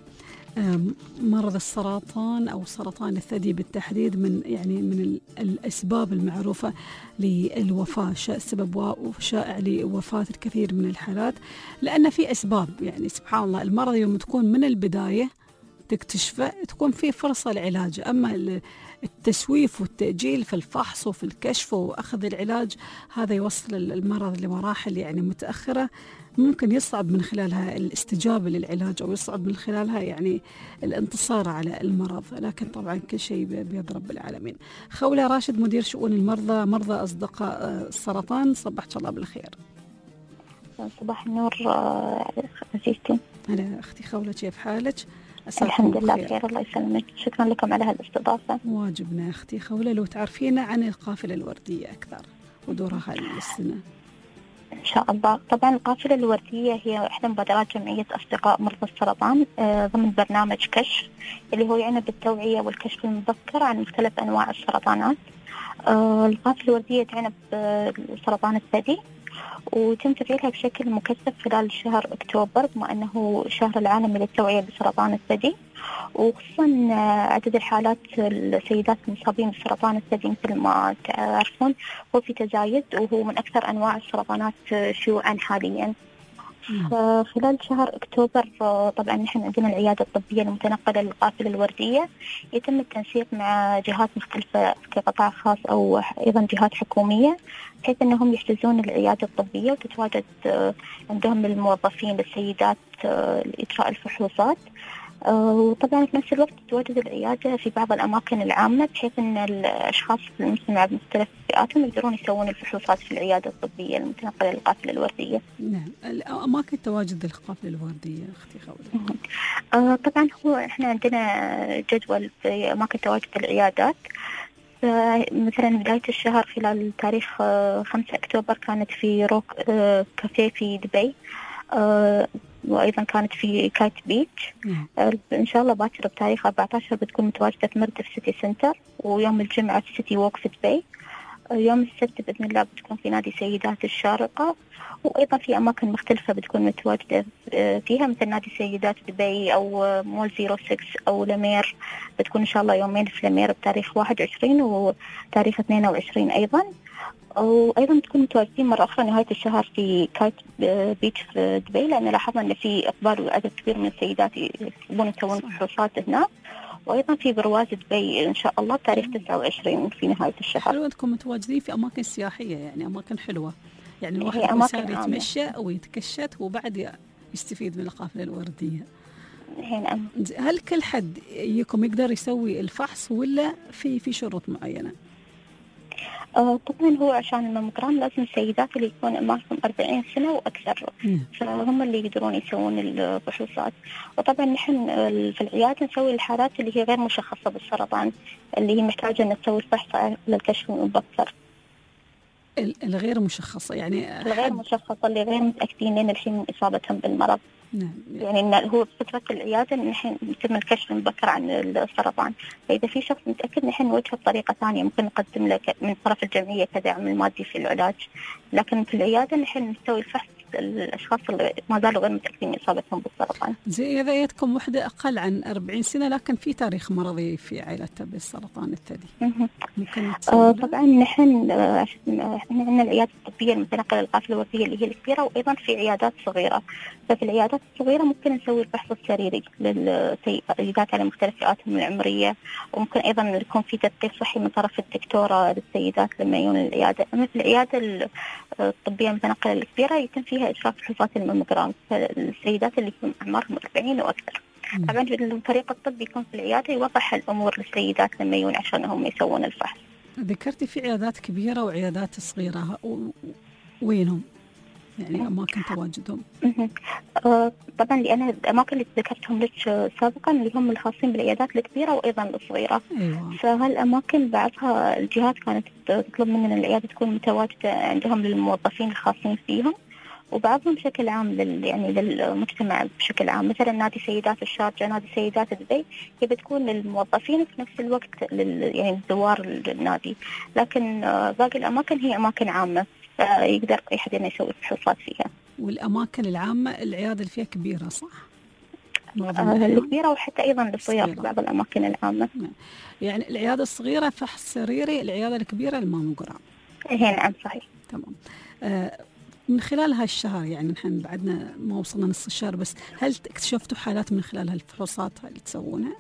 مرض السرطان أو سرطان الثدي بالتحديد من يعني من الأسباب المعروفة للوفاة، سبب شائع لوفاة الكثير من الحالات، لأن في أسباب يعني سبحان الله المرض يوم تكون من البداية تكتشفه تكون في فرصة للعلاج، أما التسويف والتأجيل في الفحص وفي الكشف وأخذ العلاج هذا يوصل المرض لمراحل يعني متأخرة ممكن يصعب من خلالها الاستجابة للعلاج أو يصعب من خلالها يعني الانتصار على المرض، لكن طبعا كل شيء بيد رب العالمين. خولة راشد، مدير شؤون المرضى مرضى أصدقاء السرطان، صبحت الله بالخير. صباح النور عزيزتي. هلا أختي خولة، كيف حالك؟ الحمد لله بخير الله يسلمك، شكرا لكم على هالاستضافة. واجبنا أختي خولة لو تعرفينا عن القافلة الوردية أكثر ودورها هذه السنة. إن شاء الله. طبعا القافلة الوردية هي إحدى مبادرات جمعية أصدقاء مرضى السرطان ضمن برنامج كشف اللي هو يعني بالتوعية والكشف المبكر عن مختلف أنواع السرطانات. القافلة الوردية تعنى بسرطان الثدي ويتم تفعيلها بشكل مكثف خلال شهر أكتوبر بما أنه شهر العالمي للتوعية بسرطان الثدي، وخصوصا عدد الحالات السيدات المصابين بسرطان الثدي مثل ما تعرفون هو في تزايد وهو من أكثر أنواع السرطانات شيوعا حاليا. خلال شهر أكتوبر طبعا نحن عندنا العيادة الطبية المتنقلة للقافلة الوردية يتم التنسيق مع جهات مختلفة كقطاع خاص أو أيضا جهات حكومية بحيث أنهم يحجزون العيادة الطبية وتتواجد عندهم الموظفين للسيدات لإجراء الفحوصات، وطبعا في نفس الوقت تتواجد العيادة في بعض الأماكن العامة بحيث أن الأشخاص في المجتمع بمختلف فئاتهم يقدرون يسوون الفحوصات في العيادة الطبية المتنقلة للقافلة الوردية. نعم، أماكن تواجد القافلة الوردية أختي خولة. آه طبعا هو إحنا عندنا جدول في أماكن تواجد العيادات. مثلا بداية الشهر خلال تاريخ خمسة أكتوبر كانت في روك كافيه في دبي، آه وأيضا كانت في كايت بيتش. آه إن شاء الله باكر بتاريخ أربعة عشر بتكون متواجدة في مردف سيتي سنتر، ويوم الجمعة في سيتي ووك في دبي. آه يوم السبت بإذن الله بتكون في نادي سيدات الشارقة، وأيضا في أماكن مختلفة بتكون متواجدة فيها مثل نادي سيدات دبي أو مول زيرو سكس أو لمير، بتكون إن شاء الله يومين في لمير بتاريخ واحد وعشرين وتاريخ اثنين وعشرين أيضا، وأيضا تكون متواجدين مرة أخرى نهاية الشهر في كايت بيتش في دبي، لأن لاحظنا أن في إقبال وعدد كبير من السيدات يبون يسوون فحوصات هناك، وأيضا في برواز دبي إن شاء الله تاريخ تسعة وعشرين في نهاية الشهر. حلو أنكم متواجدين في أماكن سياحية، يعني أماكن حلوة، يعني الواحد يسار يتمشى أو يتكشت وبعد يستفيد من القافلة الوردية. هنا هل كل حد يكم يقدر يسوي الفحص ولا في في شروط معينة؟ آه طبعا هو عشان الماموجرام لازم السيدات اللي يكون أعمارهم أربعين سنة وأكثر م. فهم اللي يقدرون يسوون الفحوصات. وطبعا نحن في العيادة نسوي الحالات اللي هي غير مشخصة بالسرطان اللي هي محتاجة أن تسوي الفحص للكشف المبكر. الغير مشخصة يعني الغير مشخصة اللي غير متأكدين لين الحين من إصابتهم بالمرض. نعم. يعني إن هو فترة العيادة نحن يتم الكشف المبكر عن السرطان، فإذا في شخص متأكد نحن نوجهه بطريقة ثانية ممكن نقدم له من طرف الجمعية كدعم المادي في العلاج، لكن في العيادة نحن نسوي الفحص الأشخاص اللي ما زالوا غير متأكدين من إصابتهم بالسرطان. زي إذا يدكم وحدة أقل عن أربعين سنة لكن في تاريخ مرضي في عائلتها بالسرطان الثدي ممكن آه طبعا نحن آه احنا عندنا العيادات الطبية المتنقلة للقافلة الوردية اللي هي الكبيرة، وأيضا في عيادات صغيرة. ففي العيادات الصغيرة ممكن نسوي الفحص السريري للسيدات على مختلف فئاتهم العمرية، وممكن أيضا يكون في تدقيق صحي من طرف الدكتورة للسيدات لما يجون العيادة. أما في العيادة الطبية المتنقلة الكبيرة يتم فيها إجراء فحوصات الماموجرام فالسيدات اللي يكون أعمارهم أربعين وأكثر. طبعا الفريق الطبي يكون في العيادة يوضح الأمور للسيدات لما يجون عشان هم يسوون الفحص. ذكرتي في عيادات كبيرة وعيادات صغيرة، وينهم يعني أماكن تواجدهم؟ آه طبعا لأن الأماكن اللي ذكرتهم لك سابقا اللي هم الخاصين بالعيادات الكبيرة وأيضا الصغيرة. أيوة. فهالأماكن بعضها الجهات كانت تطلب مننا العيادة تكون متواجدة عندهم للموظفين الخاصين فيهم، وبعضهم بشكل عام لل يعني للمجتمع بشكل عام. مثلا نادي سيدات الشارجة، نادي سيدات دبي، هي بتكون للموظفين في نفس الوقت لل يعني الزوار النادي. لكن آه باقي الأماكن هي أماكن عامة يقدر أي حد يسوي فحوصات فيها. والأماكن العامة العيادة اللي فيها كبيرة صح؟ آه الكبيرة وحتى أيضا الصغيرة في بعض الأماكن العامة. يعني العيادة الصغيرة فحص سريري، العيادة الكبيرة الماموجرام. هي نعم صحيح. تمام. آه من خلال هالشهر يعني نحن بعدنا ما وصلنا نص الشهر بس، هل اكتشفتوا حالات من خلال هالفحوصات اللي تسوونها؟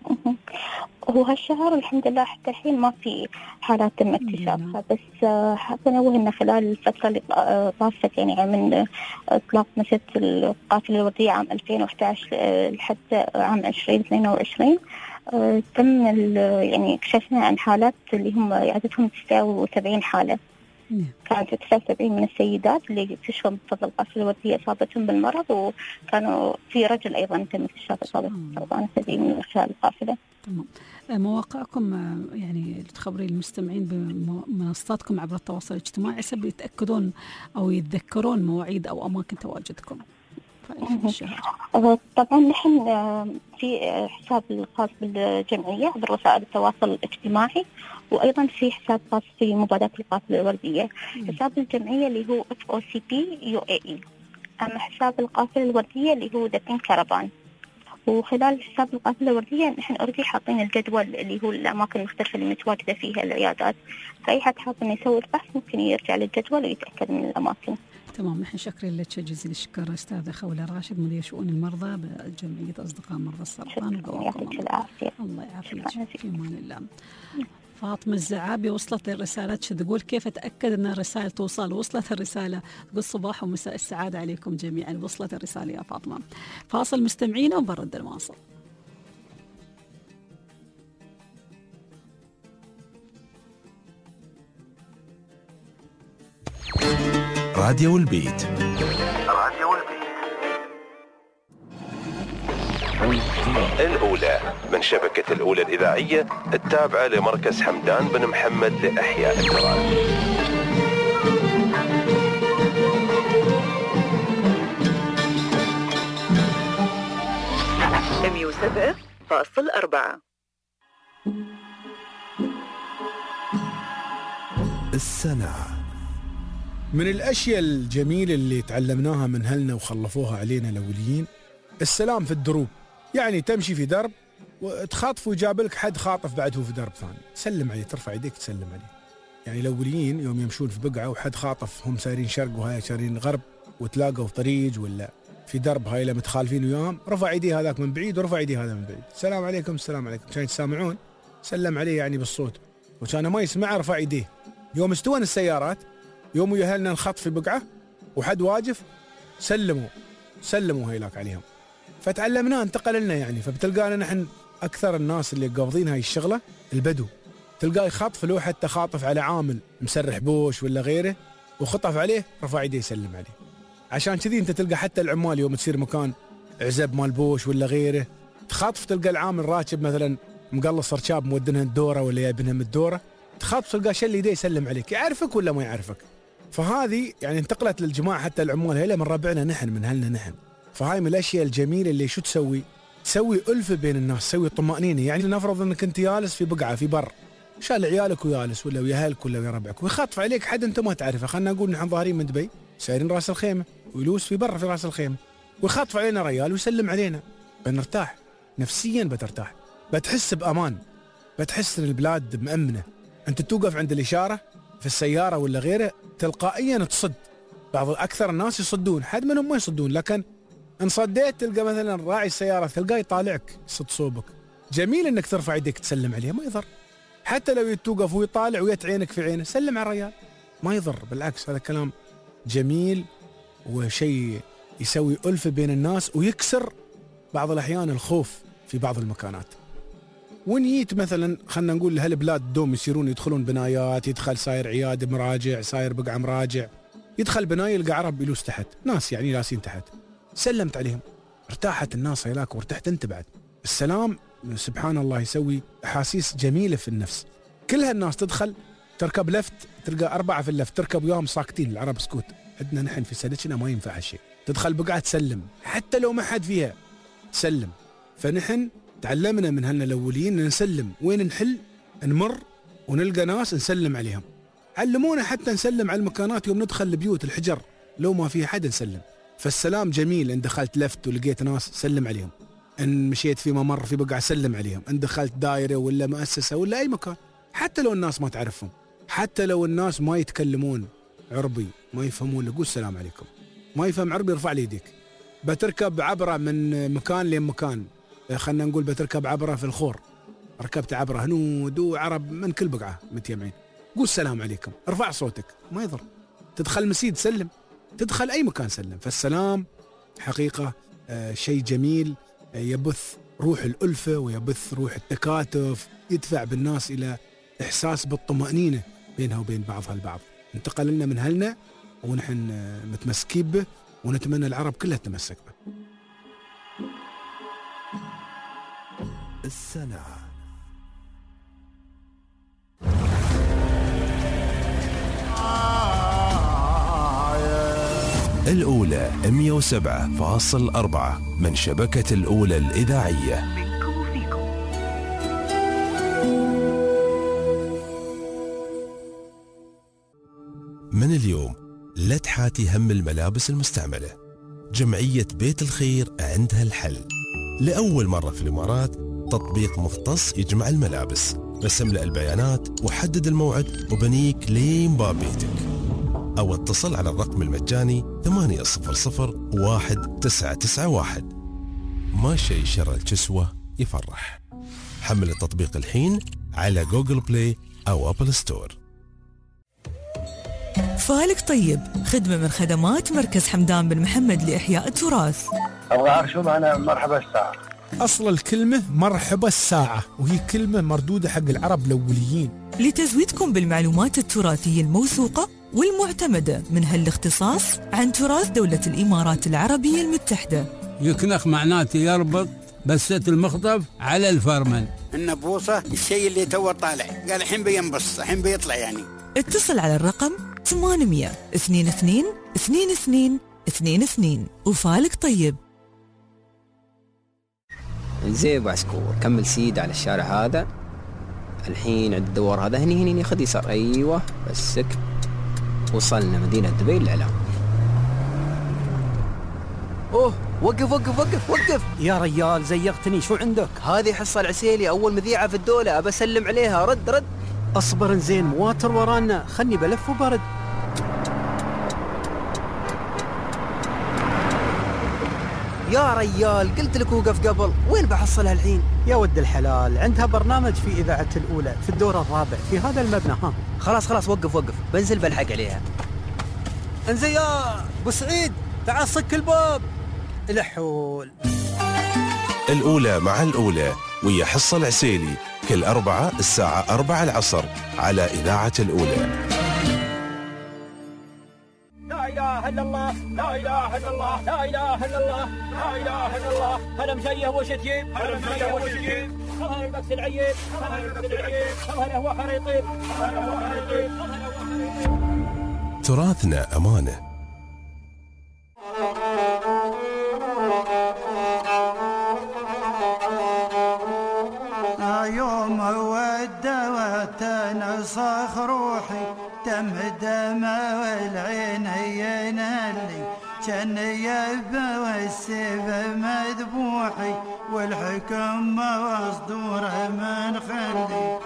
هو هالشهر الحمد لله حتى الحين ما في حالات تم اكتشافها، بس حابة أنوه أن خلال الفترة اللي طافت يعني من إطلاق نشاط القافلة الوردية عام ألفين وإحدى عشر لحد عام ألفين واثنين وعشرين تم يعني اكتشفنا عن حالات اللي هم عددهم تساوي سبعين حالة. كانت تساوي سبعين من السيدات اللي اكتشفوا بفضل القافلة الوردية إصابتهم بالمرض، وكانوا في رجل أيضا تم اكتشاف إصابة بالسرطان الثدي من خلال القافلة. تمام. مواقعكم يعني تخبري المستمعين بمنصاتكم عبر التواصل الاجتماعي سبب يتأكدون أو يتذكرون مواعيد أو أماكن تواجدكم في الشهر؟ طبعا نحن في حساب الخاص بالجمعية عبر وسائل التواصل الاجتماعي، وأيضا في حساب خاص في مبادرة القافلة الوردية. حساب الجمعية اللي هو إف أو سي بي يو إيه إي، أما حساب القافلة الوردية اللي هو ذا بينك كارفان. وخلال حساب القافلة الوردية نحن أوريدي حاطين الجدول اللي هو الأماكن المختلفة اللي متواجدة فيها العيادات، فأي حد حاب إنه يسوي البحث ممكن يرجع للجدول ويتأكد من الأماكن. تمام. نحن شكرا لك جزيل الشكر أستاذة خولة راشد مدير شؤون المرضى بجمعية أصدقاء مرضى السرطان. يعطيك العافية. الله يعافيك في أمان الله. فاطمة الزعابي وصلت الرسالة تقول كيف أتأكد أن الرسالة توصل؟ وصلت الرسالة، تقول صباح ومساء السعادة عليكم جميعا. وصلت الرسالة يا فاطمة. فاصل مستمعين وبرد المواصل. راديو البيت. راديو البيت الأولى من شبكة الأولى الإذاعية التابعة لمركز حمدان بن محمد لإحياء التراث. مية وسبعة فاصل أربعة. السنة من الأشياء الجميلة اللي تعلمناها من أهلنا وخلفوها علينا الأوليين السلام في الدروب. يعني تمشي في درب وتخاطف ويجابلك حد خاطف بعده في درب ثاني، سلم عليه، ترفع يديك تسلم عليه. يعني الأوليين يوم يمشون في بقعة وحد خاطف، هم سايرين شرق وهاي سايرين غرب، وتلاقوا في طريق ولا في درب هاي لما متخالفين وياهم، رفع يديه هذاك من بعيد ورفع يديه هذا من بعيد، السلام عليكم السلام عليكم، كانوا يتسامعون، سلم عليه يعني بالصوت، وكان ما يسمع رفع يديه. يوم استوان السيارات، يوم يهلنا نخط في بقعة وحد واقف، سلموا سلموا هيلاك عليهم، فتعلمناه انتقل لنا يعني. فبتلقانا نحن أكثر الناس اللي قابضين هاي الشغلة البدو، تلقاه يخطف له حتى خاطف على عامل مسرح بوش ولا غيره وخطف عليه رفع يديه يسلم عليه. عشان كذي انت تلقى حتى العمال يوم تصير مكان عزب مال بوش ولا غيره تخاطف، تلقى العامل راكب مثلا مقلص رشاب مودنها الدوره ولا جايبنها من الدوره، تخاطف تلقاه شل يديه يسلم عليك، يعرفك ولا ما يعرفك. فهذه يعني انتقلت للجماعه حتى العمال هيلا من ربعنا نحن من اهلنا نحن. فهاي من الاشياء الجميله اللي شو تسوي؟ تسوي ألفة بين الناس، تسوي طمأنينة. يعني نفرض انك انت جالس في بقعه في بر، شال عيالك ويالس ولا ويا اهلك ولا ويا ربعك ويخاطف عليك حد انت ما تعرفه، خلينا نقول نحن ظاهرين من دبي، سايرين راس الخيمة ويلوس في برا في راس الخيمة ويخاطف علينا ريال ويسلم علينا، بنرتاح نفسيا، بترتاح، بتحس بأمان، بتحس إن البلاد مأمنة. أنت توقف عند الإشارة في السيارة ولا غيره تلقائيا تصد. بعض أكثر الناس يصدون، حد منهم ما يصدون، لكن إن صديت تلقى مثلا راعي السيارة تلقاه يطالعك يصد صوبك. جميل إنك ترفع يدك تسلم عليه، ما يضر. حتى لو يتوقف ويطالع ويت عينك في عينه سلم على الرجال، ما يضر، بالعكس هذا كلام جميل وشيء يسوي ألفة بين الناس ويكسر بعض الأحيان الخوف في بعض المكانات. ونيت مثلا خلنا نقول هالبلاد دوم يصيرون يدخلون بنايات، يدخل ساير عيادة مراجع، ساير بقعة مراجع، يدخل بناية يلقى عرب يلوس تحت، ناس يعني لاسين تحت، سلمت عليهم، ارتاحت الناس هيلاك وارتحت انت بعد. السلام سبحان الله يسوي أحاسيس جميلة في النفس. كل هالناس تدخل تركب لفت تلقى أربعة في اللفت، تركب وياهم ساكتين، العرب سكوت. عندنا نحن في سلتنا ما ينفع هالشيء، تدخل بقعة تسلم حتى لو ما حد فيها تسلم. فنحن تعلمنا من هالنا الأولين نسلم وين نحل، نمر ونلقى ناس نسلم عليهم. علمونا حتى نسلم على المكانات يوم ندخل البيوت الحجر لو ما في حد نسلم. فالسلام جميل، إن دخلت لفت ولقيت ناس سلم عليهم، إن مشيت في ممر في بقعة سلم عليهم، إن دخلت دائرة ولا مؤسسة ولا أي مكان، حتى لو الناس ما تعرفهم، حتى لو الناس ما يتكلمون عربي ما يفهمون، قول السلام عليكم. ما يفهم عربي ارفع لي يديك. بتركب عبرة من مكان لمكان، خلنا نقول بتركب عبرة في الخور، ركبت عبرة هنود وعرب من كل بقعة متجمعين، قول السلام عليكم، ارفع صوتك ما يضر. تدخل مسجد سلم، تدخل أي مكان سلم. فالسلام حقيقة آه شيء جميل، آه يبث روح الألفة ويبث روح التكاتف، يدفع بالناس إلى إحساس بالطمأنينة بينها وبين بعضها البعض. انتقل لنا من هلنا ونحن آه متمسكين به، ونتمنى العرب كلها تتمسك به. السنة الأولى مئة وسبعة فاصل أربعة من شبكة الأولى الإذاعية. من اليوم لا تحاتي هم الملابس المستعملة، جمعية بيت الخير عندها الحل. لأول مرة في الإمارات تطبيق مختص يجمع الملابس، بس املأ البيانات وحدد الموعد وبنيك لين باب بيتك، أو اتصل على الرقم المجاني ثمانية صفر صفر واحد تسعة تسعة واحد. ما شيء شر الكسوة يفرح. حمل التطبيق الحين على جوجل بلاي أو أبل ستور. فالك طيب، خدمة من خدمات مركز حمدان بن محمد لإحياء التراث. أبغى أعرف شو معنى مرحبا الساعة. أصل الكلمة مرحبا الساعة، وهي كلمة مردودة حق العرب الأوليين لتزويدكم بالمعلومات التراثية الموثوقة والمعتمدة من هالاختصاص عن تراث دولة الإمارات العربية المتحدة. يكنخ معناته يربط بسة المخطف على الفرمل. النبوصة الشيء اللي تو طالع، قال الحين بينبص الحين بيطلع يعني. اتصل على الرقم ثمانمية اثنين اثنين اثنين اثنين اثنين اثنين. وفالك طيب. زين ابو عسكور، كمل سيد على الشارع هذا، الحين عند الدوار هذا هني هني خذ يسار. ايوه بسك، وصلنا مدينة دبي الإعلام. اوه وقف وقف وقف وقف يا ريال، زيقتني. شو عندك؟ هذه حصة العسيلي، أول مذيعة في الدولة، أبى أسلم عليها. رد رد. أصبر زين، مواتر ورانا، خلني بلف وبرد. يا ريال قلت لك وقف قبل، وين بحصلها الحين؟ يا ود الحلال، عندها برنامج في إذاعة الأولى في الدور الرابع في هذا المبنى. ها خلاص خلاص وقف وقف، بنزل بلحق عليها. انزل يا ابو سعيد، تعال صك الباب. الحول الأولى مع الأولى ويا حصة العسيلي كل أربعة الساعة أربعة العصر على إذاعة الأولى. لا إله إلا الله، لا إله إلا الله، لا إله إلا الله، لا إله إلا الله. هلا مشيه وش تجيب؟ هلا مشيه وش تجيب؟ خلها يبكس العيب، خلها يبكس العيب، خلها هو حريطيب، خلها هو حريطيب، خلها هو حريطيب. تراثنا أمانة. يوم ودوت تنصخ روحي تم دمع والعين ينهلي كان يبا والسيف مذبوحي والحكم مصدوره من خلي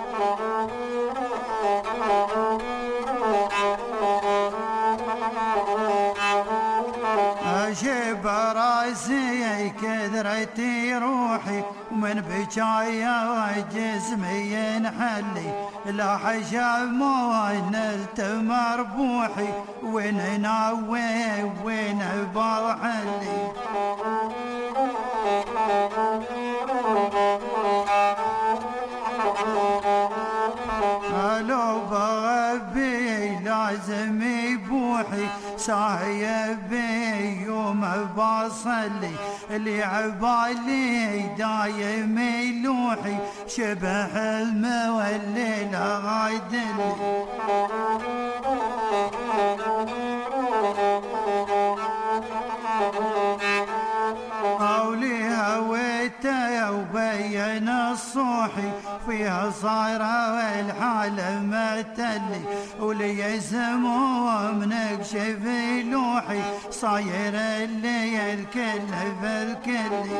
أجيب راسي كثرتي روحي ومن بجايا وجسمي ينحلي لا حشا ما نلت مربوحي وين ناوي وين برحلي لو بغبي لازم يبوحي صايبي يوم بصلي اللي عبالي دايم يلوحي شبه المولي لغايدلي قولي هويته وبين الصوحي فيها صايرة والحالة متلي ولي يسموه منكشف لوحي صاير اللي الكل في الكل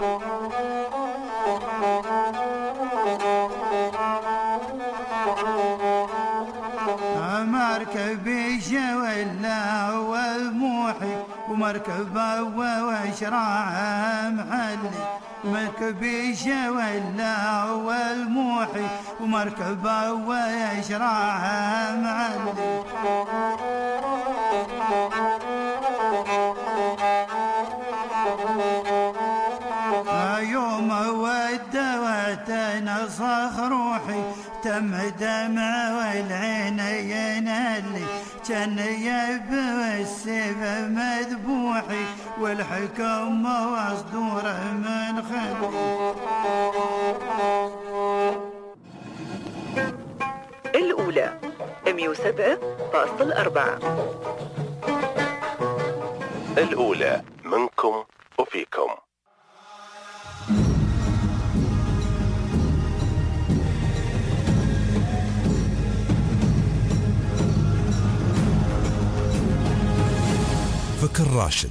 مركبي شولا والموحي ومركبه وشراعه محلي مركبي شولا والموحي ومركبه وشراعه محلي يوم ودوت نصخ روحي تم دمع والعين ينهلي كان يبا السيف مذبوحي والحكم مصدوره من خلي الأولى مية وسبعة فاصلة أربعة الأولى منكم وفيكم. فكر راشد.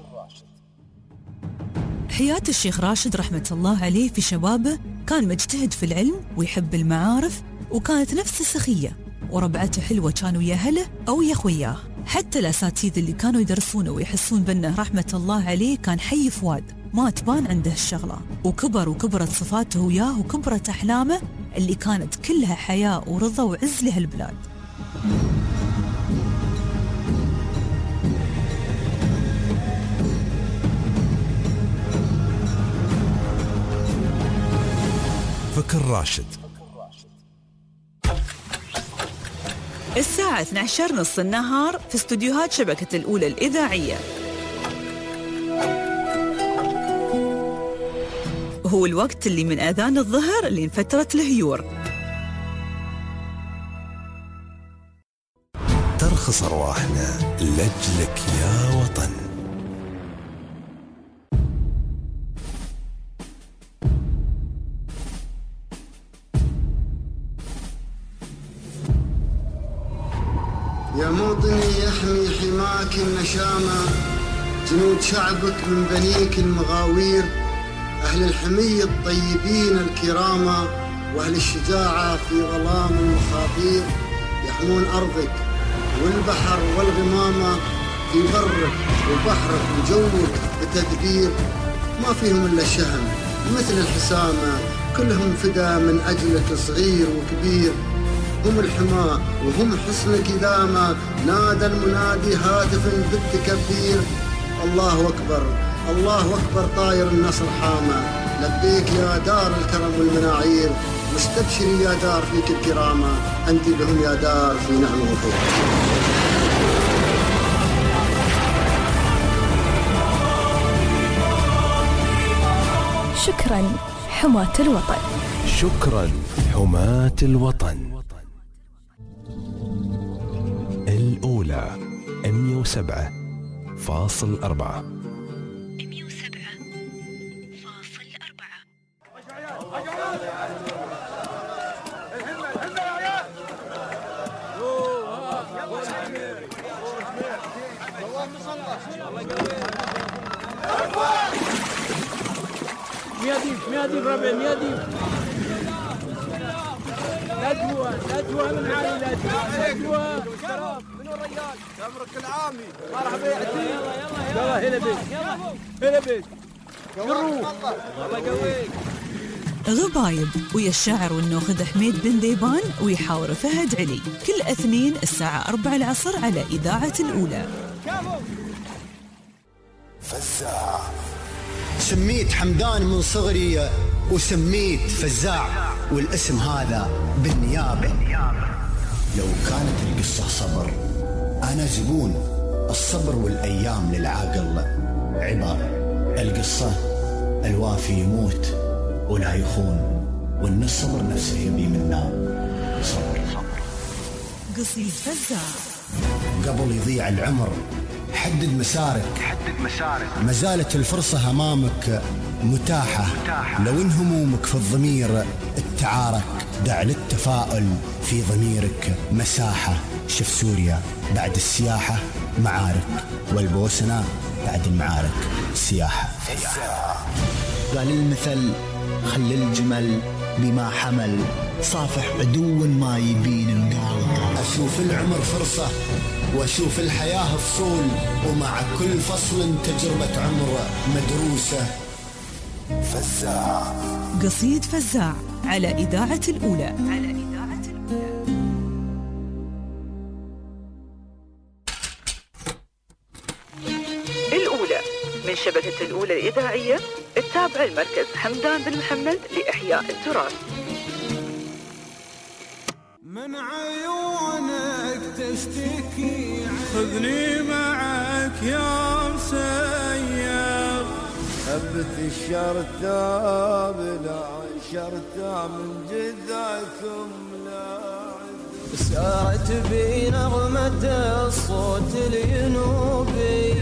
حياة الشيخ راشد رحمة الله عليه في شبابه كان مجتهد في العلم ويحب المعارف، وكانت نفسه سخية وربعته حلوة كانوا يا هله أو يا خوياه. حتى الأساتذة اللي كانوا يدرسونه ويحسون بأنه رحمة الله عليه كان حي فؤاد، ما تبان عنده الشغلة، وكبر وكبرت صفاته وياه وكبرت أحلامه اللي كانت كلها حياة ورضا وعز لهالبلاد. فكر راشد. الساعة اثنتي عشرة نص النهار في استوديوهات شبكة الأولى الإذاعية. هو الوقت اللي من أذان الظهر لين فترة الهيور. ترخص أرواحنا لأجلك يا وطن. يا موطني يحمي حماك النشامة جنود شعبك من بنيك المغاوير، أهل الحمية الطيبين الكرامة وأهل الشجاعة في ظلام المخاطير، يحمون أرضك والبحر والغمامة في برك وبحرك وجوك بتدبير، ما فيهم إلا الشهم مثل الحسامة كلهم فدا من أجلك صغير وكبير، هم الحماة وهم حصنك إذا ما نادى المنادي هاتف بالتكبير، الله أكبر الله أكبر طاير النصر حامة، لبيك يا دار الكرم والمناعير، واستبشري يا دار فيك الكرامة، أنت لهم يا دار في نعم وخير. شكرا حماة الوطن. شكرا حماة الوطن. الأولى مية وسبعة فاصل أربعة. مية وسبعة فاصل أربعة. مياديف مياديف ربع مياديف ندوة ندوة من عالي ندوة ندوة منو الرجال؟ عمرك العامي مرحبا يا عتيق يلا يلا هلا بيك هلا بيك نروح الله يقويك. غبايب ويا الشاعر والنوخذ حميد بن ذيبان ويحاور فهد علي كل اثنين الساعة أربعة العصر على إذاعة الأولى. فزاع سميت حمدان من صغري وسميت فزاع، والاسم هذا بالنيابة. لو كانت القصة صبر أنا زبون الصبر، والأيام للعاقل عبر. القصة الوافي يموت ولا يخون، وإن الصبر نفسه يبي منا صبر. قصيد فزاع. قبل يضيع العمر حدد مسارك، حدد مسارك. ما زالت الفرصة أمامك متاحة. متاحة. لو إن همومك في الضمير التعارك، دع للتفاؤل في ضميرك مساحة. شوف سوريا بعد السياحة معارك، والبوسنة بعد المعارك سياحة. قال المثل خلي الجمل بما حمل، صافح عدو ما يبين القال. أشوف العمر فرصة وأشوف الحياة فصول، ومع كل فصل تجربة عمر مدروسة. فزاع. قصيد فزاع على إذاعة الأولى. على إذاعة الأولى. الأولى من شبكة الأولى الإذاعية التابعة المركز حمدان بن محمد لإحياء التراث. من عيونك تشتكي خذني معك يا مسير، هبت الشرطة بلا شرطة من جذاكم لاعب، سارت بي نغمة الصوت الينوبي.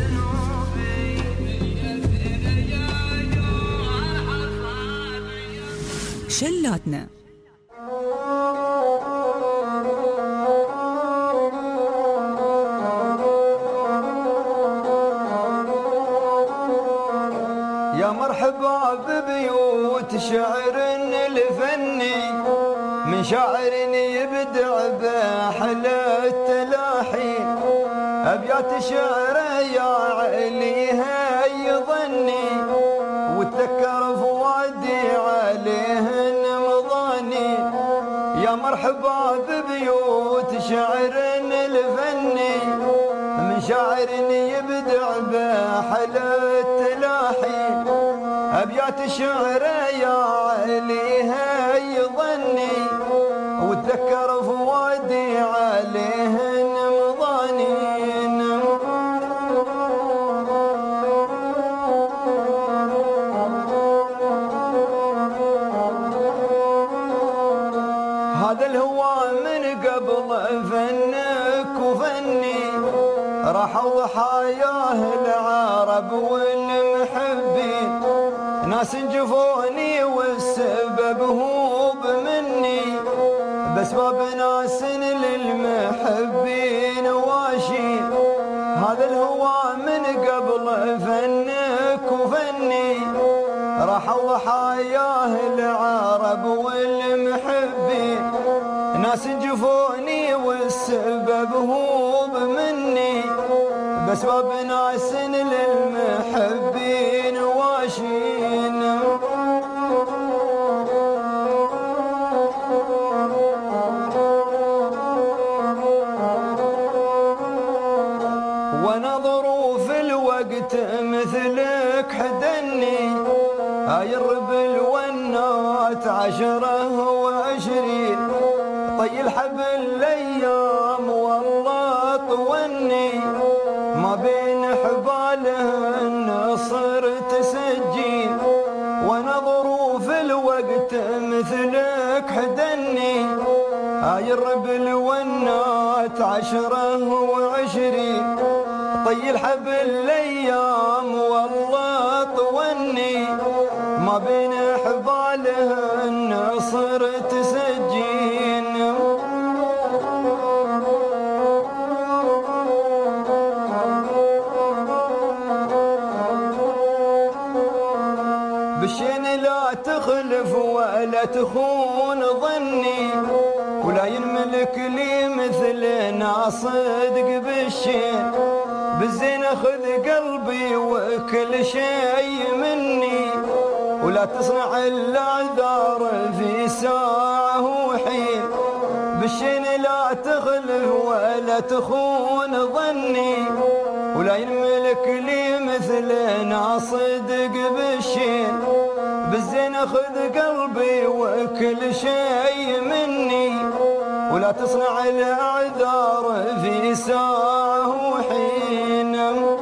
شلاتنا. يا مرحبا ببيوت شعر الفني، من شاعر يبدع بأحلى التلاحين. أبيات شعر يا عليها يظني، وتذكر فؤادي عليهن مضاني. يا مرحبا ببيوت شعر الفني، من شاعر يبدع بأحلى التلاحين. أبيات شعر يا عليها يظني، وتذكر فؤادي عليهن مضانين. هذا الهوى من قبل فنك وفني، راحوا ضحاياه العرب والمحبين. ناس جفوني والسبب هو بمني، بسبب ناس للمحبين واشين. هذا الهوى من قبل فنك وفني، راحوا ضحاياه العرب والمحبين. ناس جفوني والسبب هو بمني، بسبب ناس للمحبين واشين. وانا ظروف الوقت مثلك حدني، هاي الربل والنوت عشرة وعشرين. طي الحبل الايام والله طوني، ما بين حبالهن صرت سجين. وانا ظروف الوقت مثلك حدني، هاي الربل والنوت عشرة وعشرين. طي الحبل الايام والله طوني، ما بين حبالهن صرت سجين. ولا تخون ظني ولا ينملك لي مثلنا صدق بالشين بالزين خذ قلبي وكل شيء مني ولا تصنع الاعذار في ساعة وحين بالشين لا تخلف ولا تخون ظني ولا ينملك لي مثلنا صدق بالشين بالزين خذ قلبي وكل شيء مني ولا تصنع الاعذار في ساعة وحين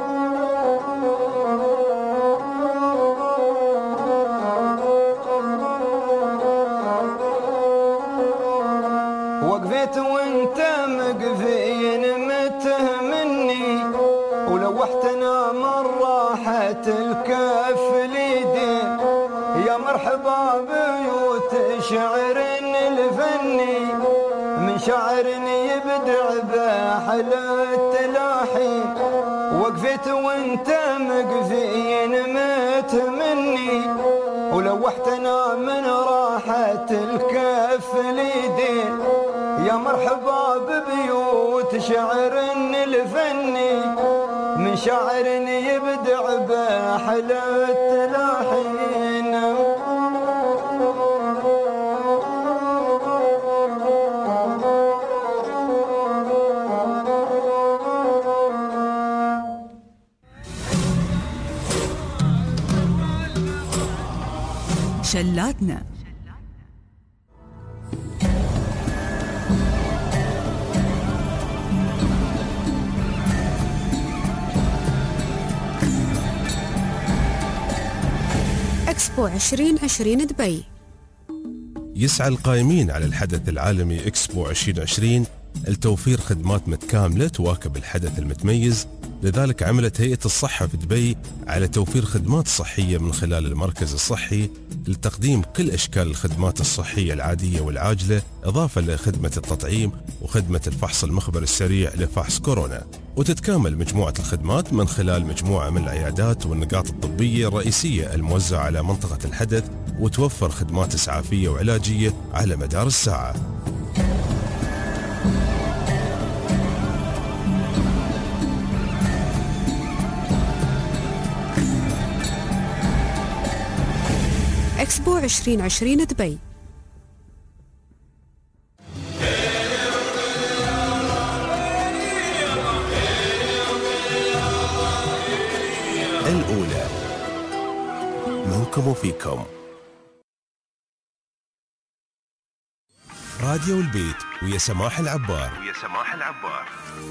وقفت وانت مقفين متهمني ولوحتنا من راحت الكف ليدين يا مرحبا بيوت شعر الفني من شعر يبدع بحلا التلاحين وقفت وانت مقفين متهمني ولوحتنا من راحت الكف ليدين يا مرحبا ببيوت شعر الفني من شاعر يبدع بحلا التلاحين شلاتنا إكسبو عشرين عشرين دبي. يسعى القائمين على الحدث العالمي إكسبو عشرين عشرين لتوفير خدمات متكاملة تواكب الحدث المتميز، لذلك عملت هيئة الصحة في دبي على توفير خدمات صحية من خلال المركز الصحي لتقديم كل أشكال الخدمات الصحية العادية والعاجلة، إضافة لخدمة التطعيم وخدمة الفحص المخبر السريع لفحص كورونا. وتتكامل مجموعة الخدمات من خلال مجموعة من العيادات والنقاط الطبية الرئيسية الموزعة على منطقة الحدث، وتوفر خدمات إسعافية وعلاجية على مدار الساعة. إكسبو عشرين عشرين دبي. الأولى منكم وفيكم. راديو البيت ويا سماح العبار. ويا سماح العبار.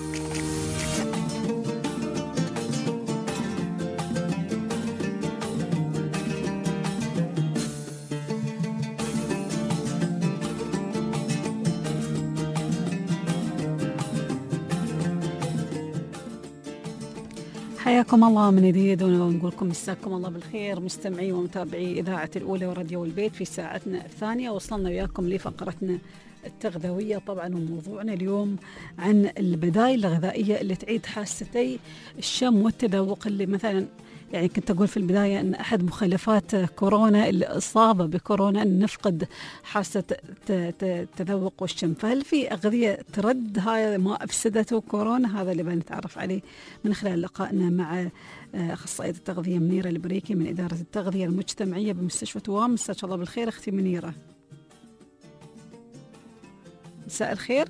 حياكم الله من جديد ونقول لكم مساكم الله بالخير مستمعي ومتابعي إذاعة الأولى وراديو البيت في ساعتنا الثانية. وصلنا وياكم لفقرتنا التغذوية طبعا، وموضوعنا اليوم عن البدائل الغذائية اللي تعيد حاستي الشم والتذوق، اللي مثلا يعني كنت أقول في البداية أن أحد مخلفات كورونا اللي أصاب بكورونا أن نفقد حاسة التذوق والشم. فهل في أغذية ترد هاي ما أفسدته كورونا؟ هذا اللي بنتعرف عليه من خلال لقائنا مع أخصائية التغذية منيرة البريكي من إدارة التغذية المجتمعية بمستشفى توام. مساك الله بالخير أختي منيرة. مساء الخير.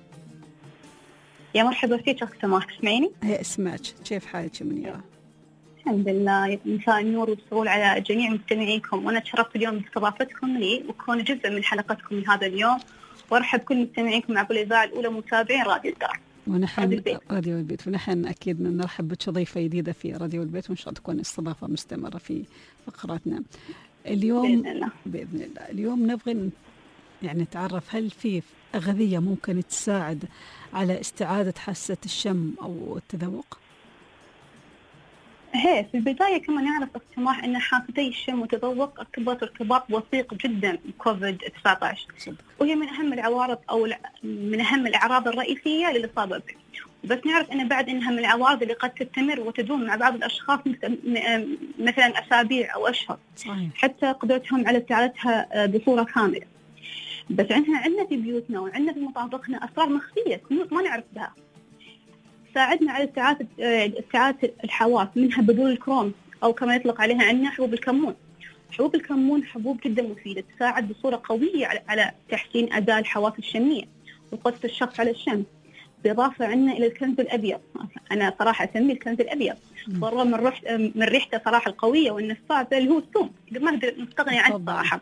يا مرحبا فيك أخت سماح، تسمعيني؟ هي اسمعك، كيف حالك يا منيرة؟ الحمد لله. مساء النور والسرور على جميع مستمعيكم، وأنا تشرفت اليوم باستضافتكم لي وكون جزء من حلقتكم لهذا اليوم، وأرحب كل مستمعيكم عبر الإذاعة الأولى متابعين راديو الدار. ونحن راديو البيت. راديو البيت، ونحن أكيد نرحب بك ضيفة جديدة في راديو البيت، وإن شاء الله تكون استضافة مستمرة في فقراتنا اليوم بإذن الله. بإذن الله. اليوم نبغي يعني نتعرف هل في أغذية ممكن تساعد على استعادة حاسة الشم أو التذوق؟ هي في البداية كما نعرف اقتماح أن حاستي الشم والتذوق ارتبط ارتباط وثيق جدا بكوفيد تسعة عشر، وهي من أهم العوارض أو من أهم الأعراض الرئيسية للإصابة به. بس نعرف أن بعد أنها من العوارض اللي قد تستمر وتدوم مع بعض الأشخاص مثلا أسابيع أو أشهر، صحيح. حتى قدرتهم على استعادتها بصورة كاملة. بس عندنا عندنا في بيوتنا وعندنا في مطابقنا أسرار مخفية كنوز ما نعرف بها تساعدنا على استعادة استعادة الحواس، منها بذور الكروم أو كما يطلق عليها عندنا حبوب الكمون. حبوب الكمون حبوب جدا مفيدة، تساعد بصورة قوية على, على تحسين أداء الحواس الشمية وقدرة الشخص على الشم. بالإضافة عندنا إلى الكنز الأبيض، أنا صراحة أسميه الكنز الأبيض، ضرورة من ريح من ريحته صراحة القوية والنفاذة اللي هو الثوم، ما نقدر نستغني عنه صراحة.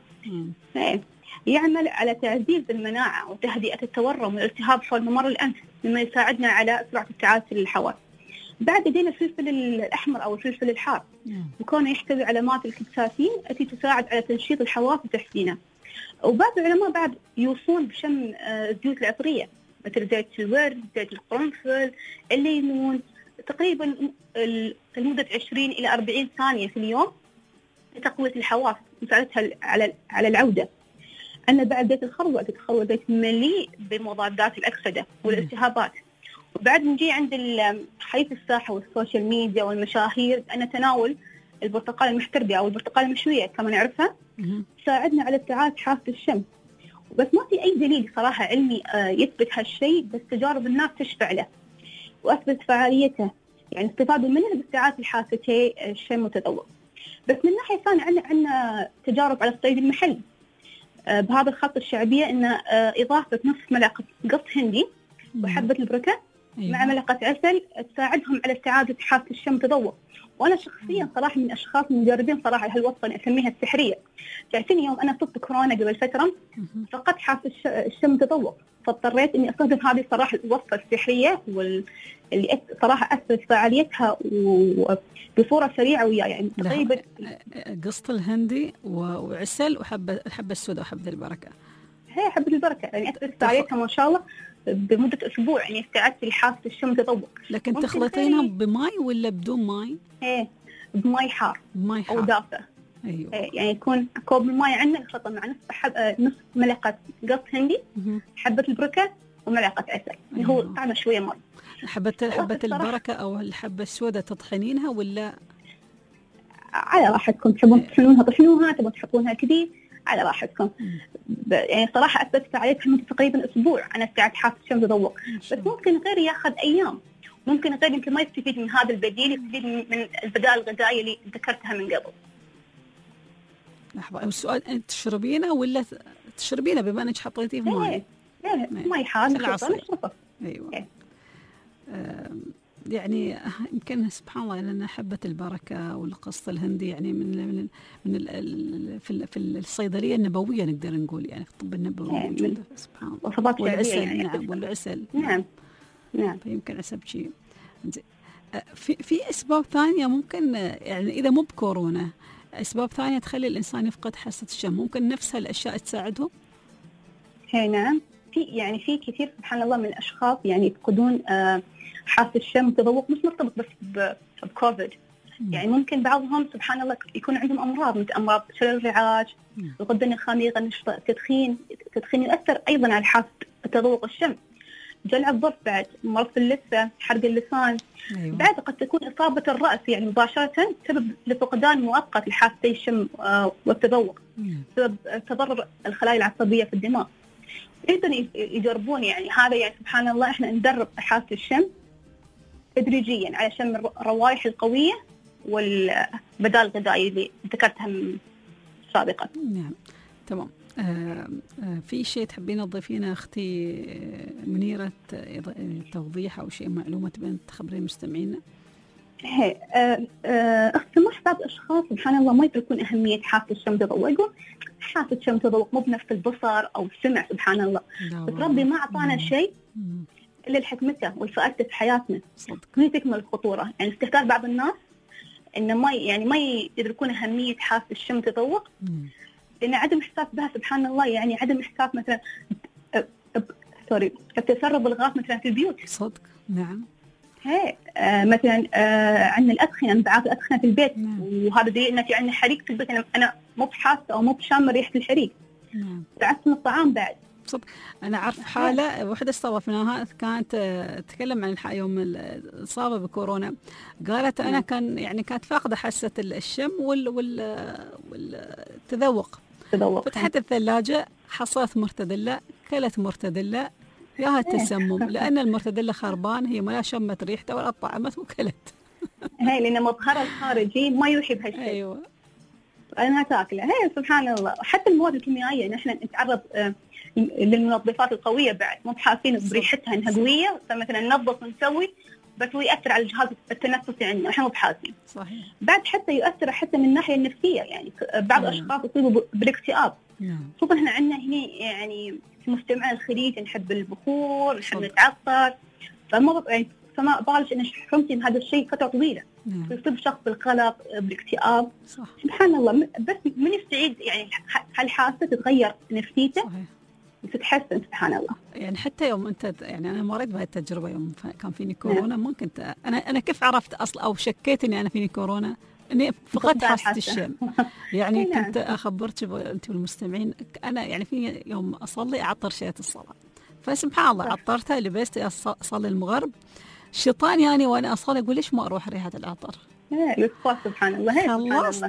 يعمل على تعزيز المناعة وتهدئة التورم والالتهاب حول ممر الأنف، مما يساعدنا على سرعة التعافي للحواس. بعد يدينا الفلفل الأحمر أو الفلفل الحار، وكونه يحتوي على مادة الكبساتين التي تساعد على تنشيط الحواس وتحسينها. وبعض العلماء بعد يوصون بشم الزيوت العطرية مثل زيت الورد، زيت القرنفل، الليمون، تقريبا لمدة عشرين إلى أربعين ثانية في اليوم لتقوية الحواس ومساعدتها على على العودة. أن بعد زيت الخروع، زيت الخروع زيت مليء بمضادات الأكسدة والالتهابات. وبعد نجي عند حيث الساحة والسوشيال ميديا والمشاهير أن تناول البرتقال المحترقة أو البرتقال المشوية كما نعرفها تساعدنا على استعادة حاسة الشم. بس ما في أي دليل صراحة علمي يثبت هالشيء، بس تجارب الناس تشفع له وأثبت فعاليته، يعني استفادوا منه باستعادة الحاستين الشم والتذوق. بس من ناحية ثانية عندنا عندنا تجارب على الصيد المحلي بهذا الخلطة الشعبية، إن إضافة نصف ملعقة قط هندي وحبة البركة أيوة. مع ملعقة عسل تساعدهم على استعادة حاسة الشم والتذوق. وأنا شخصيا صراحة من أشخاص المجربين صراحة هالوصفة أسميها السحرية. تعرفين يوم أنا صبت كورونا قبل فترة فقدت حاسة الشم والتذوق، فاضطريت إني أستخدم هذه صراحة الوصفة السحرية واللي صراحة أثبت فعاليتها وبصورة سريعة ويا يعني تقريبا قسط الهندي وعسل وحبة الحبة السوداء وحبة البركة. هي حبة البركة يعني أثبت فعاليتها ما شاء الله بمدة أسبوع، يعني استعدت لحاسة الشم والتذوق. لكن تخلطينها بماء ولا بدون ماء؟ إيه بماء حار ماء حار أو دافئ. أيوة. إيه يعني يكون كوب الماء عندنا نخلطه مع نصف حب نصف ملعقة قط هندي، حبة البركة وملعقة عسل اللي هو طعمه شوية مر. حبة حبة البركة أو الحبة السوداء تطحنينها ولا؟ على راحتكم، تحبون تطحنونها طحنوها، تبون تحطونها كذي على راحتكم. يعني صراحة أثبت فعاليتها من تقريبا أسبوع أنا استعدت حاسة الشم والتذوق. بس ممكن غير ياخذ أيام، ممكن غير يمكن ما يستفيد من هذا البديل، يستفيد من البدائل الغذائية اللي ذكرتها من قبل. لحظة، السؤال أنت تشربينه ولا تشربينه بما أنك حطيتيه في ماء؟ لا لا ماء حار نشربه. أيوة. إيه. آه يعني يمكن سبحان الله لأن حبة البركة والقسط الهندي يعني من من من ال في في الصيدلية النبوية نقدر نقول، يعني في الطب النبوي موجودة سبحان الله. والعسل يعني نعم والعسل نعم نعم فيمكن أسبب شيء. في في أسباب ثانية ممكن يعني إذا مو بكورونا أسباب ثانية تخلي الإنسان يفقد حاسة الشم، ممكن نفس هالأشياء تساعدهم؟ هي نعم في يعني في كثير سبحان الله من الأشخاص يعني يفقدون آه حاسة الشم والتذوق، مش مرتبط بس بكوفيد، يعني ممكن بعضهم سبحان الله يكون عندهم أمراض مثل أمراض شلل الرعاج، الغدة النخامية، التدخين، التدخين يؤثر أيضا على حاسة التذوق والشم. جلع الضرس بعد، مرض في اللثة، حرق اللسان. أيوة. بعد قد تكون إصابة الرأس يعني مباشرة سبب لفقدان مؤقت لحاستي الشم والتذوق بسبب تضرر الخلايا العصبية في الدماغ. يقدرون يجربون يعني هذا يعني سبحان الله إحنا ندرب حاسة الشم تدريجيا على شم الروائح القوية والبدائل الغذائية اللي ذكرتها سابقا. نعم تمام. آه آه في شيء تحبين تضيفينه أختي منيرة، توضيح أو شيء معلومة تبين تخبرين مستمعينا؟ هي آه آه أختي ما بعض الأشخاص سبحان الله ما يدركون أهمية حاسة الشم والتذوق، يقول حاسة الشم والتذوق مو بنفس البصر أو السمع سبحان الله، بس ربي ما أعطانا شيء إلا الحكمته والفائدة في حياتنا. هي تكمل الخطورة، يعني استهتار بعض الناس إنه ما يعني ما يدركون أهمية حاسة الشم والتذوق، لأن عدم إحساس بها سبحان الله يعني عدم إحساس مثلا سوري التسرب الغاز مثلا في البيوت. صدق نعم. هي آه مثلا آه عندنا الأدخنة، انبعاث الأدخنة في البيت. نعم. وهذا دليل إن في عندنا حريق في البيت، أنا أنا مو بحاسة أو مو بشامة ريحة الحريق. نعم. تعفن الطعام بعد صدق أنا أعرف حالة واحدة استضفناها كانت تتكلم عن الحق يوم الإصابة بكورونا، قالت أنا كان يعني كانت فاقدة حاسة الشم وال وال والتذوق. تذوق. فتحت الثلاجة حصلت مرتدلة، كلت مرتدلة ياها تسمم، لأن المرتدلة خربان، هي ما شمت ريحته ولا طعمت وكلت. هاي لأن مظهرها الخارجي ما يوحي بهالشيء. أيوة. أنا تاكله. هاي سبحان الله. حتى المواد الكيميائية نحن نتعرض للمنظفات القوية بعد، مو بحاسين بريحتها إنها قوية، فمثلا ننظف ونسوي بس هو يأثر على الجهاز التنفسي عندنا، إحنا مو بحاسين. صحيح. بعد حتى يؤثر حتى من الناحية النفسية، يعني بعض الأشخاص يصيبوا بالاكتئاب. نعم. خصوصا إحنا عندنا هنا يعني في مجتمع الخليج نحب البخور، نحب نتعطر، فما يعني فما بالش إن حرمتي من هذا الشيء فترة طويلة. نعم. فيصيب شخص بالقلق بالاكتئاب. صح. سبحان الله، بس من يستعيد يعني هالحاسة تتغير نفسيته. صحيح. وتتحسن سبحان الله. يعني حتى يوم انت يعني انا مريت بهاي التجربه يوم كان فيني كورونا، ما كنت انا انا كيف عرفت اصلا او شكيت اني انا فيني كورونا؟ اني فقدت حاسه الشم. يعني كنت اخبرك انت والمستمعين، انا يعني في يوم اصلي اعطر شيئة الصلاه، فسبحان الله عطرتها، لبست اصلي المغرب، الشيطان يعني وانا اصلي اقول ليش ما اروح ريحه العطر؟ ايه سبحان الله. خلصت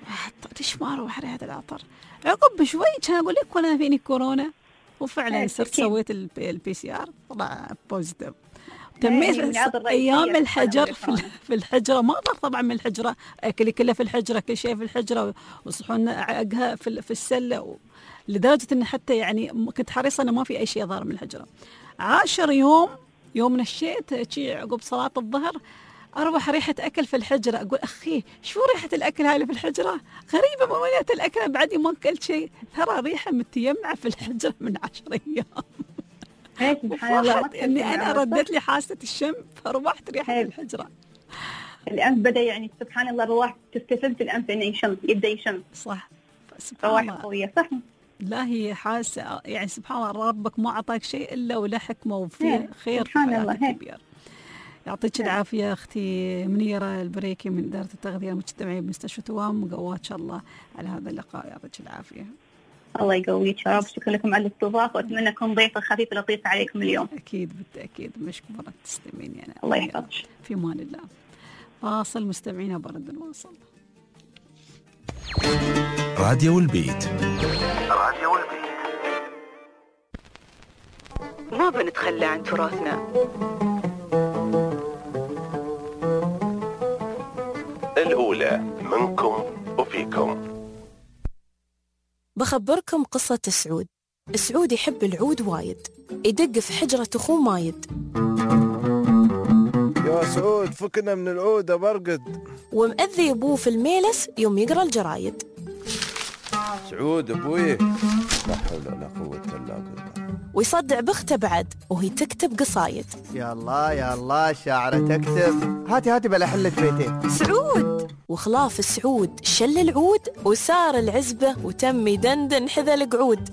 ليش ما اروح ريحه العطر؟ عقب بشوي كان اقول لك وانا فيني كورونا، وفعلا صرت سويت البي سي ار طلع بوزيتيف. تميت ايام الحجر في الحجره، ما اقدر طبعا من الحجره، اكلي كله في الحجره، كل شيء في الحجره، وصحون عقها في في السله، لدرجه ان حتى يعني كنت حريصه انه ما في اي شيء ظهر من الحجره. عاشر يوم يوم نشيت شي عقب صلاه الظهر اروح ريحه اكل في الحجره، اقول اخي شو ريحه الاكل هاي في الحجره؟ غريبه، ما وليت الاكل بعدي ما اكلت شيء، ترى ريحه متيمعه في الحجره من عشر ايام. هيك سبحان الله، اني انا ردت لي حاسه الشم فروحت ريحه الحجره. الانف بدا يعني سبحان الله رواح تستفز الانف انه يشم، يبدا يشم. صح. رواح قويه. صح. لا هي حاسه يعني سبحان الله، ربك ما اعطاك شيء الا وله حكمه وفيه خير. سبحان الله. كبير. يعطيك العافيه اختي منيره البريكي من اداره التغذيه المجتمعيه بمستشفى توام، مقوات شاء الله على هذا اللقاء، يعطيك العافيه. الله يقويك يا رب. شكرا لكم على الاستضافه، واتمنى اكون ضيفه خفيفه لطيفه عليكم اليوم. اكيد بالتاكيد، مشكوره تستمعين يعني. الله يحفظك. في امان الله. فاصل مستمعينا، برد الواصل. راديو البيت. راديو البيت. ما بنتخلى عن تراثنا. الأولى منكم وفيكم. بخبركم قصة سعود. سعود يحب العود وايد، يدق في حجرة أخوه مايد. يا سعود فكنا من العود برقد. ومأذي أبوه في الميلس يوم يقرأ الجرايد. سعود أبوي، لا حول ولا قوة إلا بالله. ويصدع بخته بعد وهي تكتب قصايد. يا الله يا الله شاعرة تكتب، هاتي هاتي بلا حلة بيتين. سعود. وخلاف سعود شل العود وسار العزبة وتم يدندن حذا القعود.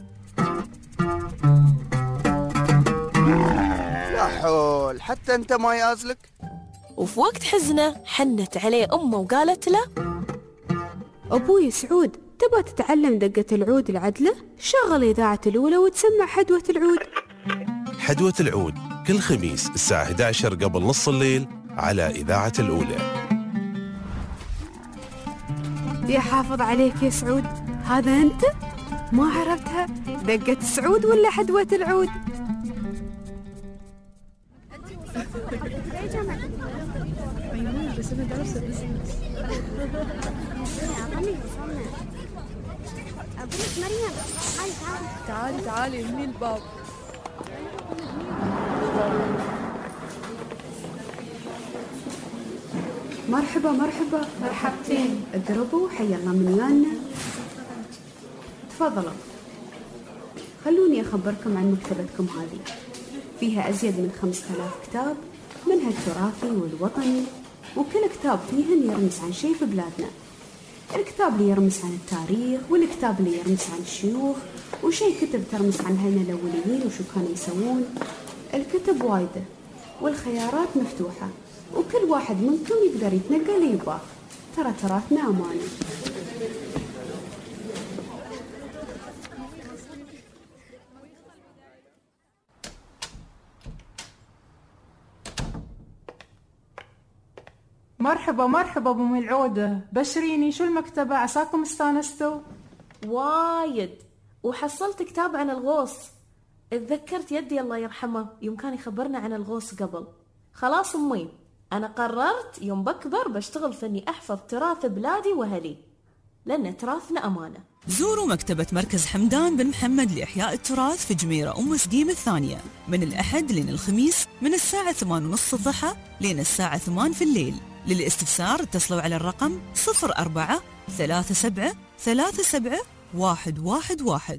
يا حول، حتى انت ما يازلك. وفي وقت حزنه حنت عليه أمه وقالت له: أبوي سعود، تبغى تتعلم دقة العود العدلة؟ شغل إذاعة الأولى وتسمع حدوة العود. حدوة العود كل خميس الساعة إحدى عشر قبل نص الليل على إذاعة الأولى. يا حافظ عليك يا سعود، هذا أنت؟ ما عرفتها؟ دقة سعود ولا حدوة العود؟ تعالي تعالي امي الباب. مرحبا مرحبا مرحبتين، اقربوا حي الله من ويانا. تفضلوا. خلوني أخبركم عن مكتبتكم هذه، فيها أزيد من خمسة آلاف كتاب، منها التراثي والوطني، وكل كتاب فيهن يرمز عن شيء في بلادنا. الكتاب اللي يرمز عن التاريخ، والكتاب اللي يرمز عن الشيوخ، وشيء كتب ترمز عن هنا الأوليين وشو كانوا يسوون. الكتب وايدة والخيارات مفتوحة، وكل واحد منكم يقدر يتنقل اللي يبغاه. ترى تراثنا أمانة. مرحبا مرحبا ابو ملعوده، بشريني شو المكتبه، عساكم استانستوا؟ وايد، وحصلت كتاب عن الغوص. اتذكرت يدي الله يرحمه يوم كان يخبرنا عن الغوص قبل. خلاص امي، انا قررت يوم بكبر بشتغل في اني احفظ تراث بلادي واهلي، لان تراثنا امانه. زوروا مكتبة مركز حمدان بن محمد لإحياء التراث في جميرة أم سقيم الثانية من الأحد لين الخميس من الساعة ثمانية ونص الضحى لين الساعة ثمانية في الليل. للاستفسار اتصلوا على الرقم صفر أربعة ثلاثة سبعة ثلاثة سبعة واحد واحد واحد.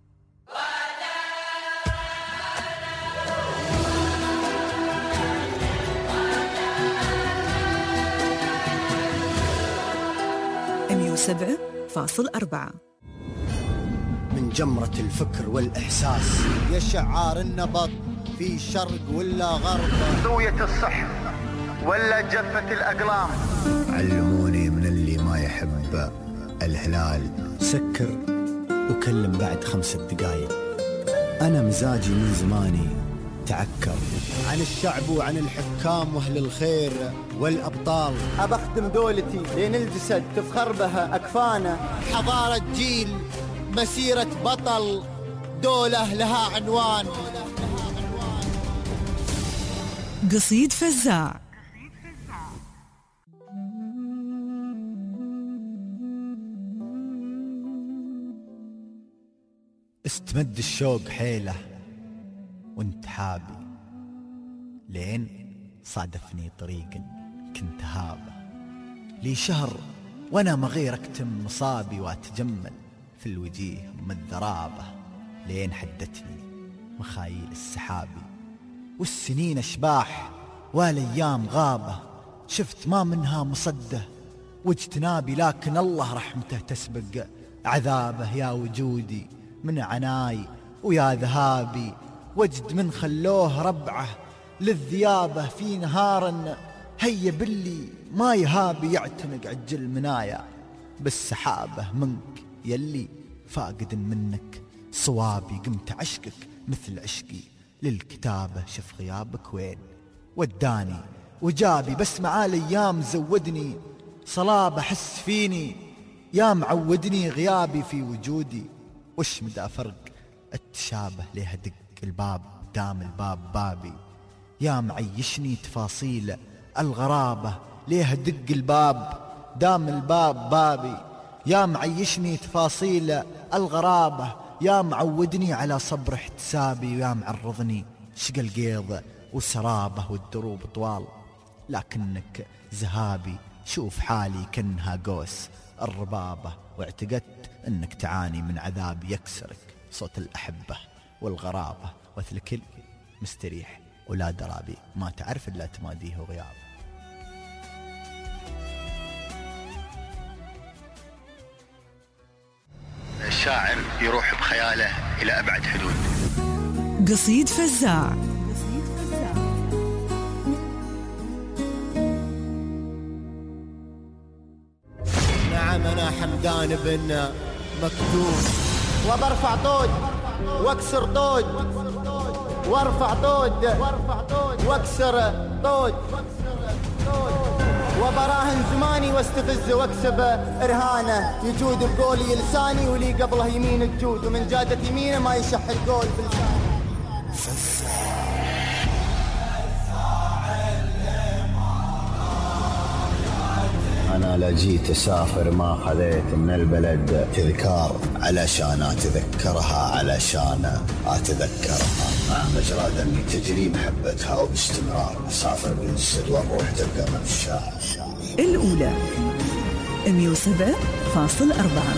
مية وسبعة فاصل أربعة. من جمرة الفكر والإحساس يا شعار النبض في شرق ولا غرب، زوية الصح ولا جفة الأقلام. علموني من اللي ما يحب الهلال سكر وكلم بعد خمسة دقايق. أنا مزاجي من زماني تعكر عن الشعب وعن الحكام وأهل الخير والأبطال. أبختم دولتي لين الجسد تفخر بها أكفانا. حضارة جيل، مسيرة بطل، دولة لها عنوان. قصيد فزاع. استمد الشوق حيله وانت حابي، لين صادفني طريق كنت هابه. لي شهر وانا مغير اكتم مصابي واتجمل في الوجيه ام الذرابه، لين حدتني مخايل السحابي. والسنين اشباح والايام غابه، شفت ما منها مصده واجتنابي، لكن الله رحمته تسبق عذابه. يا وجودي من عناي ويا ذهابي، وجد من خلوه ربعه للذيابه. في نهار هيا باللي ما يهابي يعتنق عجل منايا بالسحابه. منك يلي فاقد منك صوابي، قمت عشقك مثل عشقي للكتابه. شف غيابك وين وداني وجابي، بس معاه الايام زودني صلابه. حس فيني يا معودني غيابي في وجودي، وش مدى فرق التشابه. ليه دق الباب دام الباب بابي، يا معيشني تفاصيل الغرابة. ليه دق الباب دام الباب بابي، يا معيشني تفاصيل الغرابة. يا معودني على صبر احتسابي، ويا معرضني شق القيض وسرابة والدروب طوال، لكنك ذهابي. شوف حالي كنها قوس الربابة، واعتقدت انك تعاني من عذاب يكسرك صوت الأحبة والغرابة. وثلكل مستريح ولا درابي، ما تعرف إلا تماديه وغيابه. الشاعر يروح بخياله إلى أبعد حدود. قصيد فزاع. نعم أنا حمدان بن مكتوم، وبرفع طود واكسر طود، وارفع طود واكسر طود، وبراهن زماني واستفز واكسب ارهانه. يجود بقولي لساني ولي قبله يمين الجود، ومن جادة يمينه ما يشح القول بلساني. أنا لا جيت أسافر ما خذيت من البلد تذكار، علشان أتذكرها علشان أتذكرها. مجرى دمي تجري محبتها وباستمرار أسافر بالسد والروح تبقى من الشاعر. الأولى مية وسبعة فاصل أربعة.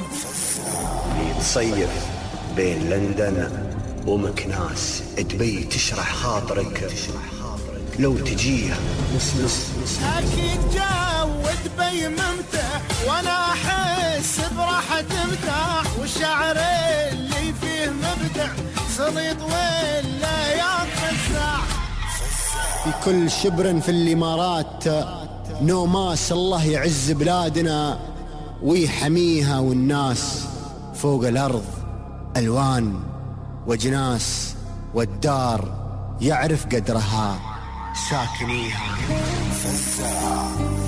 تصيف بين لندن ومكناس، دبي تشرح خاطرك لو تجيها نص نص. أكيد جو دبي ممتع وأنا أحس براحة مرتاح، والشعر اللي فيه مبدع سليط ولا يتفزع. في كل شبر في الإمارات نوماس، الله يعز بلادنا ويحميها، والناس فوق الأرض ألوان وجناس، والدار يعرف قدرها ساكنيها. فزاع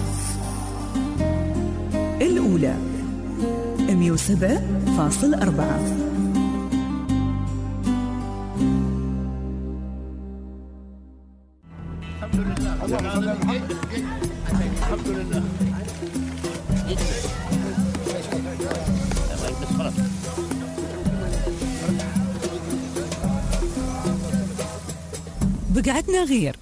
الأولى مية وسبعة فاصل أربعة. الحمد لله. بقعدنا غير.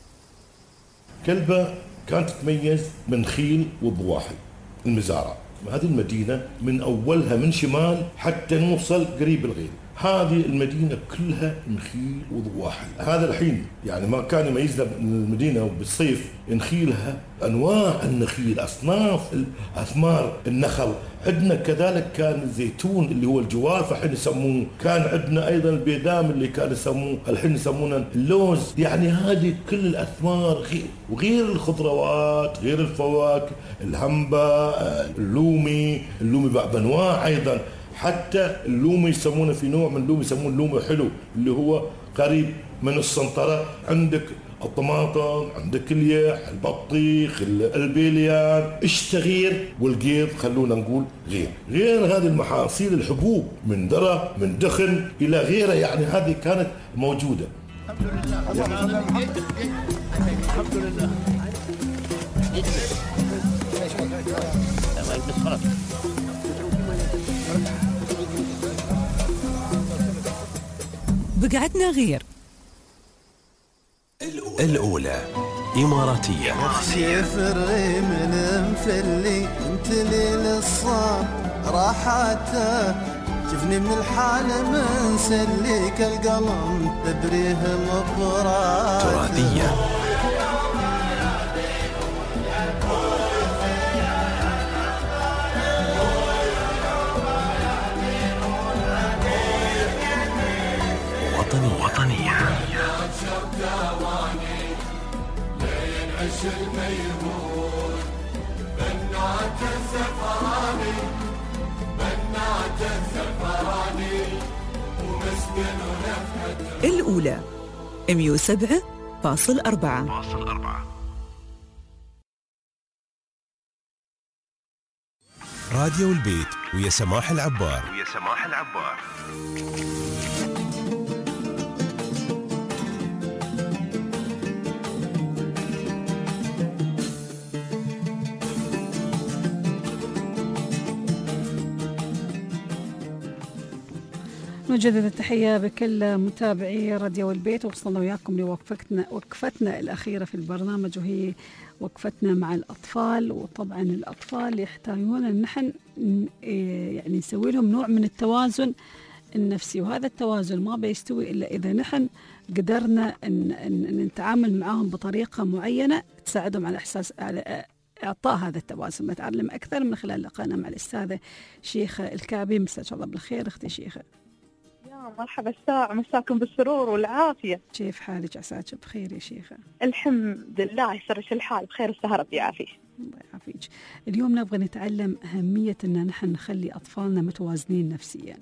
كلبة كانت تتميز من خيل وبواحي المزارع. هذه المدينة من أولها من شمال حتى نوصل قريب الغيل، هذه المدينة كلها نخيل وضواحي. هذا الحين يعني ما كان يميزنا المدينة بالصيف نخيلها أنواع النخيل، أصناف أثمار النخل. عندنا كذلك كان الزيتون اللي هو الجوار الحين يسموه، كان عندنا أيضا البيدام اللي كان يسموه الحين يسمونه اللوز. يعني هذه كل الأثمار غير، وغير الخضروات، غير الفواكه، الهمبة، اللومي، اللومي بأنواع أيضا. حتى اللومي يسمونه في نوع من اللومي يسمونه اللومي حلو اللي هو قريب من السنطرة. عندك الطماطم، عندك اليح، البطيخ، البيليان، الشتغير والقيض، خلونا نقول غير غير هذه المحاصيل الحبوب من ذرة من دخن إلى غيره. يعني هذه كانت موجودة. الحمد لله. الحمد لله. بقعدنا غير. الأولى إماراتية. اخشي فري من مفلي انت ليل الصاب راحته، شفني من الحالة من سليك القلم تبريه مبرات. تراثية. وطنية. وطنية. الأولى مية وسبعة فاصل أربعة. راديو البيت ويا سماح العبار. ويا سماح العبار. نجدد التحية بكل متابعي راديو البيت، ووصلنا وياكم لوقفتنا وقفتنا الأخيرة في البرنامج، وهي وقفتنا مع الأطفال. وطبعا الأطفال يحتاجون أن نحن يعني نسوي لهم نوع من التوازن النفسي، وهذا التوازن ما بيستوي إلا إذا نحن قدرنا أن, أن, أن نتعامل معهم بطريقة معينة تساعدهم على إحساس على إعطاء هذا التوازن. نتعلم أكثر من خلال لقائنا مع الأستاذة شيخة الكعبي. مساك الله بالخير أختي شيخة. مرحبا الساعة، مساكم بالسرور والعافية. كيف حالك؟ عساك بخير يا شيخة. الحمد لله يسرش الحال بخير، السهرة بيعافيه. الله يعافيك. اليوم نبغى نتعلم أهمية أن نحن نخلي أطفالنا متوازنين نفسيا.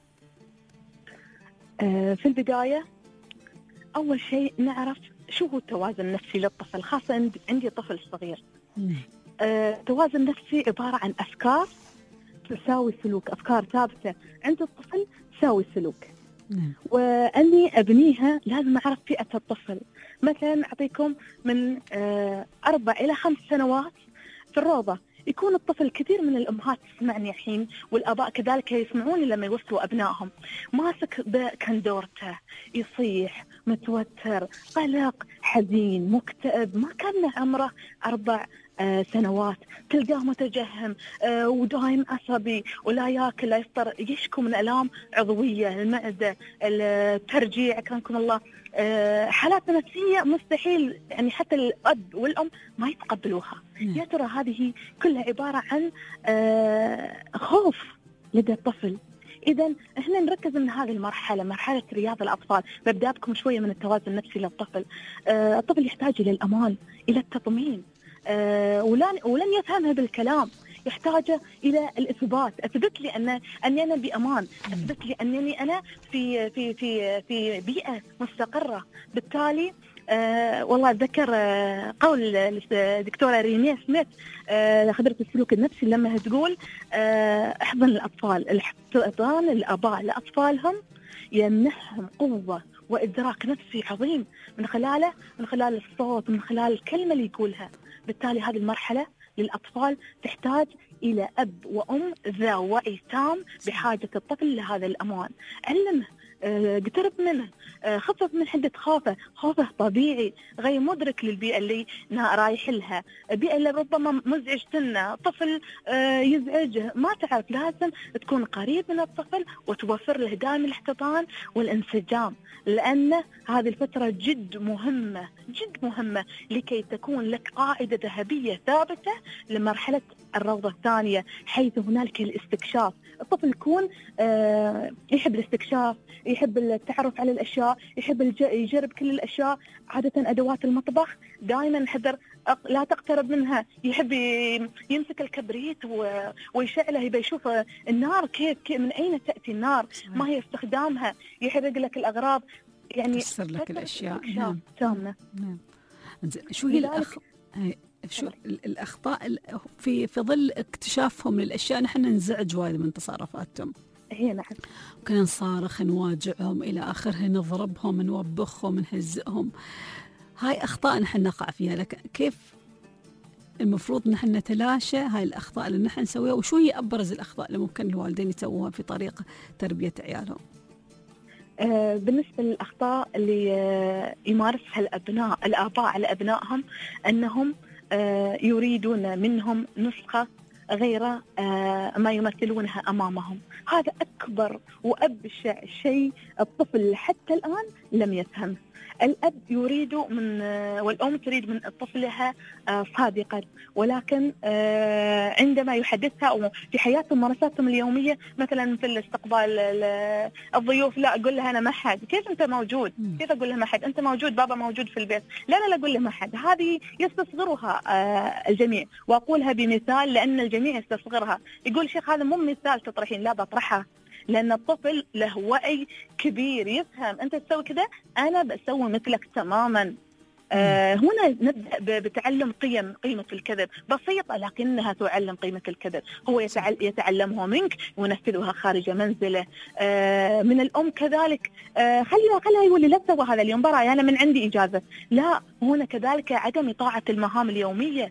آه في البداية أول شيء نعرف شو هو التوازن النفسي للطفل، خاصة عندي طفل صغير. آه التوازن النفسي عبارة عن أفكار تساوي سلوك، أفكار ثابتة عند الطفل تساوي سلوك. نعم. وأني أبنيها لازم أعرف فئة الطفل. مثلا أعطيكم من آه أربع إلى خمس سنوات في الروضة يكون الطفل، كثير من الأمهات تسمعني الحين والآباء كذلك يسمعوني لما يوصلوا أبنائهم، ماسك بكندورته، يصيح، متوتر، قلق، حزين، مكتئب، ما كان له عمره أربع آه سنوات، تلقاه متجهم آه ودائم عصبي ولا ياكل لا يفطر، يشكو من آلام عضوية، المعدة، الترجيع، أكرمكم الله، آه حالات نفسية مستحيل يعني حتى الأب والأم ما يتقبلوها. يا ترى هذه كلها عبارة عن آه خوف لدى الطفل. إذا إحنا نركز من هذه المرحلة، مرحلة رياض الأطفال. ببدأ بكم شوية من التوازن النفسي للطفل. آه الطفل يحتاج إلى الأمان، إلى التطمين، آه ولن ولن يفهمها بالكلام، يحتاج إلى الإثبات. أثبت لي أن أني أنا بأمان، أثبت لي أنني أنا في في في في بيئة مستقرة. بالتالي آه والله أتذكر آه قول الدكتورة رينيه سميث آه خبيرة السلوك النفسي لما تقول آه احضن الأطفال، الاحتضان الآباء لأطفالهم يمنحهم قوة وإدراك نفسي عظيم من خلاله، من خلال الصوت، من خلال الكلمة اللي يقولها. بالتالي هذه المرحلة للأطفال تحتاج إلى أب وأم ذا وعي تام بحاجة الطفل لهذا الأمان. علمه، اقترب منه، خفف من حدة خوفه، خوفه طبيعي غير مدرك للبيئة اللي رايح لها، البيئة اللي ربما مزعج سنه، طفل يزعجه، ما تعرف. لازم تكون قريب من الطفل وتوفر له دائما الاحتضان والانسجام، لأن هذه الفترة جد مهمة جد مهمة لكي تكون لك قاعدة ذهبية ثابتة لمرحلة الروضة الثانية، حيث هنالك الاستكشاف. الطفل يكون يحب الاستكشاف، يحب التعرف على الأشياء، يحب يجرب كل الأشياء. عادة أدوات المطبخ دائما نحذر لا تقترب منها، يحب يمسك الكبريت ويشعله، يبي يشوف النار كيف, كيف من أين تأتي النار، ما هي استخدامها، يحرق لك الأغراض، يعني يفسر لك الأشياء. نعم تامة. نعم. شو هي الأخ... شو الأخطاء في في ظل اكتشافهم للأشياء؟ نحن ننزعج وايد من تصرفاتهم. هي نعم. كنا نصارخ، نواجعهم إلى آخره، نضربهم، نوبخهم، نهزئهم. هاي أخطاء نحن نقع فيها. لكن كيف المفروض نحن نتلاشى هاي الأخطاء اللي نحن نسويها؟ وشو هي أبرز الأخطاء اللي ممكن الوالدين يسووها في طريقة تربية عيالهم؟ آه بالنسبة للأخطاء اللي آه يمارسها الأبناء الآباء على أبنائهم، أنهم آه يريدون منهم نسخة غير آه ما يمثلونها أمامهم. هذا أكبر وأبشع شيء الطفل حتى الآن لم يفهم. الأب يريد من والأم تريد من طفلها صادقا، ولكن عندما يحدثها في حياتهم ممارساتهم اليومية، مثلا مثل استقبال الضيوف، لا أقول لها أنا ما حد. كيف أنت موجود؟ كيف أقول لها ما حد؟ أنت موجود، بابا موجود في البيت. لا لا لا أقول لها ما حد. هذه يستصغرها الجميع، وأقولها بمثال لأن الجميع يستصغرها. يقول شيخ هذا مو مثال تطرحين. لا بطرحها، لأن الطفل له وعي كبير، يفهم أنت تسوي كذا أنا بسوي مثلك تماما. آه هنا نبدأ بتعلم قيم قيمة الكذب بسيطة، لكنها تعلم قيمة الكذب. هو يتعلمها منك وينفذها خارج منزله. آه من الأم كذلك، آه خليها خليها يقول لي لا تسوي هذا اليوم، براي أنا من عندي إجازة. لا، هنا كذلك عدم إطاعة المهام اليومية،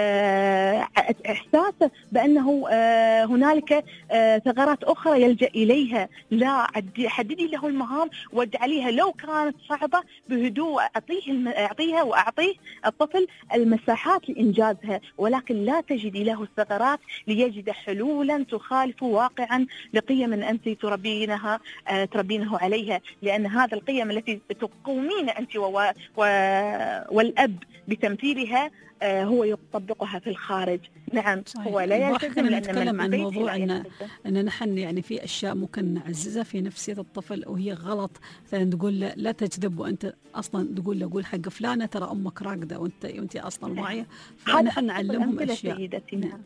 آه إحساسه بأنه آه هنالك آه ثغرات أخرى يلجأ إليها. لا، حددي له المهام واجعليها لو كانت صعبة بهدوء، أعطيه الم... أعطيه وأعطيه الطفل المساحات لإنجازها، ولكن لا تجدي له الثغرات ليجد حلولا تخالف واقعا لقيم أنت تربينها آه تربينه عليها. لأن هذا القيم التي تقومين أنت و... و... والأب بتمثيلها آه هو يطبقها في الخارج. نعم صحيح. هو لا يلتزم، لأن نتكلم عن موضوع أن أن نحن يعني في أشياء ممكن نعززها في نفسية الطفل وهي غلط. مثلا تقول لا, لا تكذب، وأنت أصلا تقول له قول حق فلانة ترى أمك راقدة وأنت وأنت أصلا واعية. فنحن نعلمهم أشياء. نعم.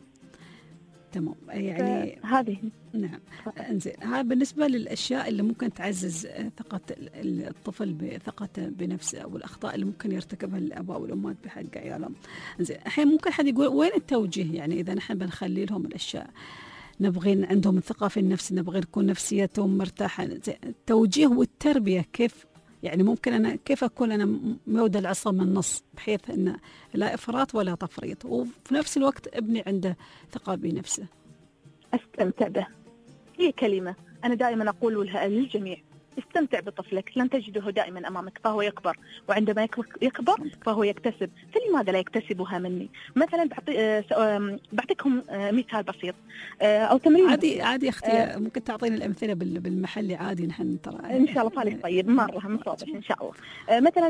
تمام يعني هذه نعم. انزين، هذا بالنسبه للاشياء اللي ممكن تعزز ثقه الطفل بثقته بنفسه، او الاخطاء اللي ممكن يرتكبها الاباء والامهات بحق عيالهم. انزين، الحين ممكن حد يقول وين التوجيه؟ يعني اذا نحن بنخلي لهم الاشياء، نبغي عندهم الثقه في النفس، نبغي تكون نفسيتهم مرتاحه. التوجيه والتربيه كيف؟ يعني ممكن أنا كيف أكون أنا مود العصا من النص، بحيث أن لا إفراط ولا تفريط، وفي نفس الوقت ابني عنده ثقة بنفسه. استمتع به، هي كلمة أنا دائما أقول لها للجميع: استمتع بطفلك، لن تجده دائما أمامك فهو يكبر، وعندما يكبر فهو يكتسب، فلماذا لا يكتسبها مني؟ مثلا بعطي بعطيكم مثال بسيط أو تمرين عادي عادي أختي. أه ممكن تعطيني الأمثلة بالمحلي عادي، نحن ترى إن شاء الله فالك طيب مرة مصابش إن شاء الله. مثلا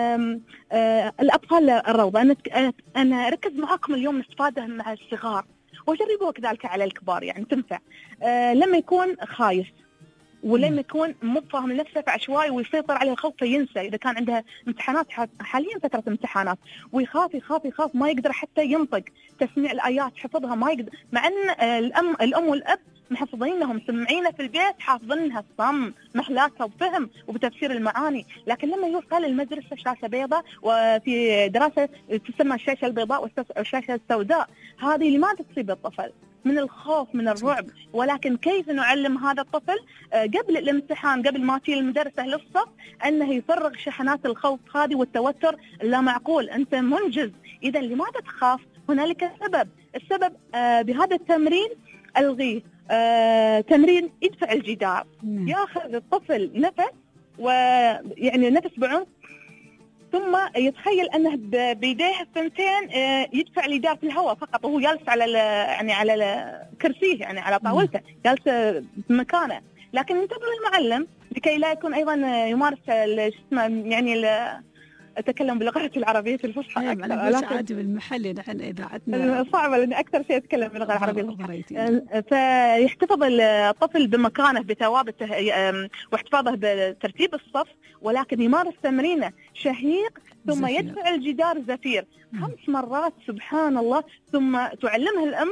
الأطفال الروضة، أنا أنا أركز معاكم اليوم نستفاده مع الصغار، وجربوها كذلك على الكبار، يعني تنفع. لما يكون خايف ولما يكون مو فاهم نفسه فعشوائي ويسيطر عليه الخوف فينسى، إذا كان عندها امتحانات حاليا فترة امتحانات ويخاف يخاف يخاف ما يقدر حتى ينطق تسميع الآيات حفظها ما يقدر، مع أن الأم الأم والأب محفظينها ومسمعينها في البيت، حافظينها صم محلاتها وفهم وبتفسير المعاني. لكن لما يوصل المدرسة شاشة بيضاء، وفي دراسة تسمى الشاشة البيضاء والشاشة السوداء، هذه لماذا تصيب الطفل؟ من الخوف، من الرعب. ولكن كيف نعلم هذا الطفل قبل الامتحان، قبل ما تيجي المدرسة للصف، أنه يفرغ شحنات الخوف هذه والتوتر اللا معقول. أنت منجز، إذا لماذا تخاف؟ هنالك سبب. السبب آه بهذا التمرين ألغيه. آه تمرين يدفع الجدار. ياخذ الطفل نفس، ويعني نفس بعمق، ثم يتخيل انه بيديه الثنتين يدفع الجدار في الهواء فقط، وهو جالس على يعني على كرسيه، يعني على طاولته، جالس بمكانه. لكن ينتبه المعلم لكي لا يكون ايضا يمارس يعني أتكلم باللغة العربية الفصحى أكثر. أنا بس عادي بالمحلي نحن إذاعتنا صعبة، لأن أكثر شيء أتكلم باللغة العربية الفصحى. فيحتفظ الطفل بمكانه بثوابته واحتفاظه بترتيب الصف، ولكن يمارس تمرينه شهيق ثم زفير. يدفع الجدار زفير مم. خمس مرات سبحان الله، ثم تعلمه الأم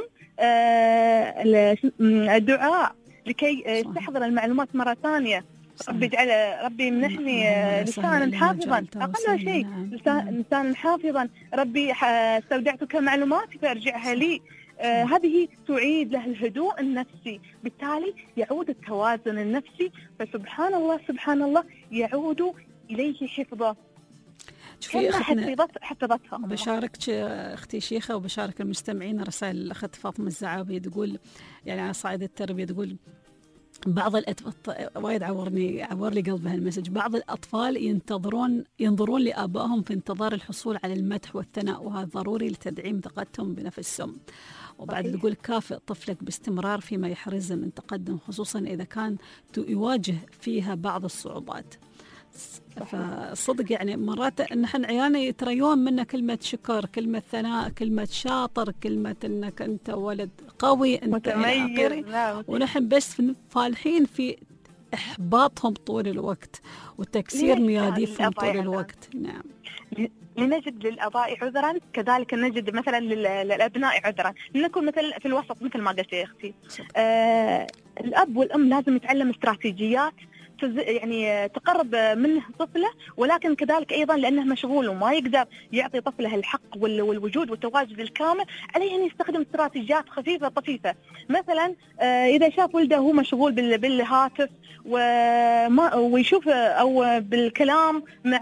الدعاء لكي يستحضر المعلومات مرة ثانية. ربي اجعل ربي يمنحني لسانا حافظا، اقل شيء لسانا حافظا. ربي استودعتك معلوماتي فارجعها لي. آه هذه تعيد له الهدوء النفسي، بالتالي يعود التوازن النفسي، فسبحان الله سبحان الله يعود اليه حفظه. شوفي حفظت حفظتها. بشاركك اختي شيخه وبشارك المستمعين رسائل الاخت فاطمه الزعابي، تقول يعني على صعيد التربيه، تقول بعض الأطفال وايد عورني عور لي قلبها المسج. بعض الأطفال ينتظرون ينظرون لآبائهم في انتظار الحصول على المدح والثناء، وهذا ضروري لتدعيم ثقتهم بنفسهم. وبعد تقول كافئ طفلك باستمرار فيما يحرزه من تقدم، خصوصا إذا كان يواجه فيها بعض الصعوبات. فصدق يعني مرات نحن عيالنا يتريون منا كلمة شكر، كلمة ثناء، كلمة شاطر، كلمة انك انت ولد قوي، انت متميز، ونحن بس فالحين في احباطهم طول الوقت وتكسير مياديفهم طول الوقت. نعم. لنجد للآباء عذرا، كذلك نجد مثلا للأبناء عذرا، لنكون مثل في الوسط مثل ما قلت يا اختي. آه الأب والأم لازم يتعلم استراتيجيات يعني تقرب منه طفله، ولكن كذلك أيضا لأنه مشغول وما يقدر يعطي طفله الحق والوجود والتواجد الكامل، عليه أن يستخدم استراتيجيات خفيفة طفيفة. مثلا إذا شاف ولده هو مشغول بالهاتف وما ويشوف أو بالكلام مع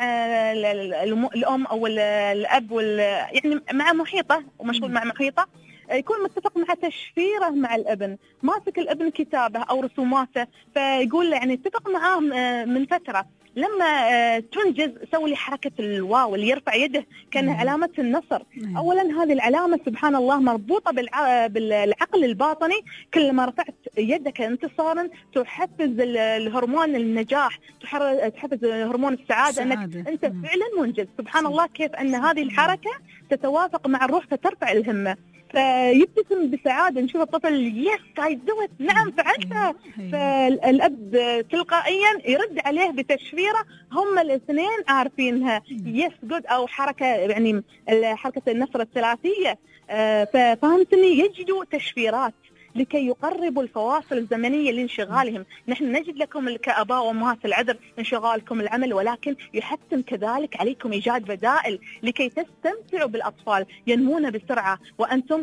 الأم أو الأب يعني مع محيطه ومشغول مع محيطه، يكون متفق مع تشفيره مع الابن، ماسك الابن كتابه أو رسوماته، فيقول يعني اتفق معاه من فترة لما تنجز سوي لي حركة الواو اللي يرفع يده كأنها علامة النصر. أولا هذه العلامة سبحان الله مربوطة بالعقل الباطني، كلما رفعت يدك انتصارا تحفز الهرمون النجاح، تحفز هرمون السعادة أنك أنت فعلا منجز. سبحان الله كيف أن هذه الحركة تتوافق مع الروح فترفع الهمة، فيبتسم بسعادة. نشوف الطفل يس I do it، نعم فعلتها، فالأب تلقائيا يرد عليه بتشفيره، هم الاثنين عارفينها يس جود أو حركة يعني حركة النصر الثلاثية. ففهمتني يجدوا تشفيرات لكي يقربوا الفواصل الزمنية لانشغالهم. نحن نجد لكم كآباء وأمهات العذر انشغالكم العمل، ولكن يحتم كذلك عليكم إيجاد بدائل لكي تستمتعوا بالأطفال ينمون بسرعة، وأنتم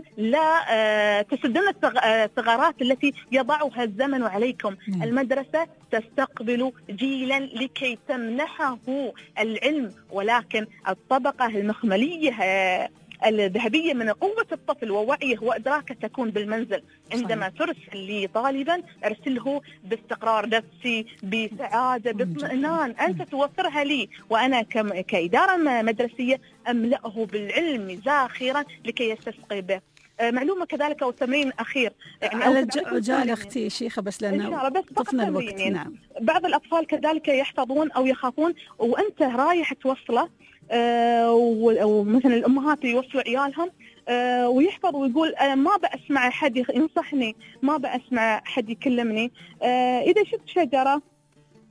لا تسدون الثغرات التي يضعها الزمن عليكم. المدرسة تستقبل جيلا لكي تمنحه العلم، ولكن الطبقة المخملية الذهبية من قوة الطفل ووعيه وإدراكه تكون بالمنزل. عندما ترسل لي طالبا ارسله باستقرار نفسي، بسعادة، باطمئنان، أنت توفرها لي، وأنا كإدارة مدرسية أملأه بالعلم زاخرا لكي يستسقي به. معلومة كذلك أو تمرين أخير يعني على عجال أختي شيخة بس لأنه طفنا الوقت. يعني نعم. بعض الأطفال كذلك يحفظون أو يخافون وأنت رايح توصله، آه ومثلا الأمهات يوصلوا عيالهم آه ويحفظ ويقول أنا ما بأسمع حد ينصحني، ما بأسمع حد يكلمني. آه إذا شفت شجرة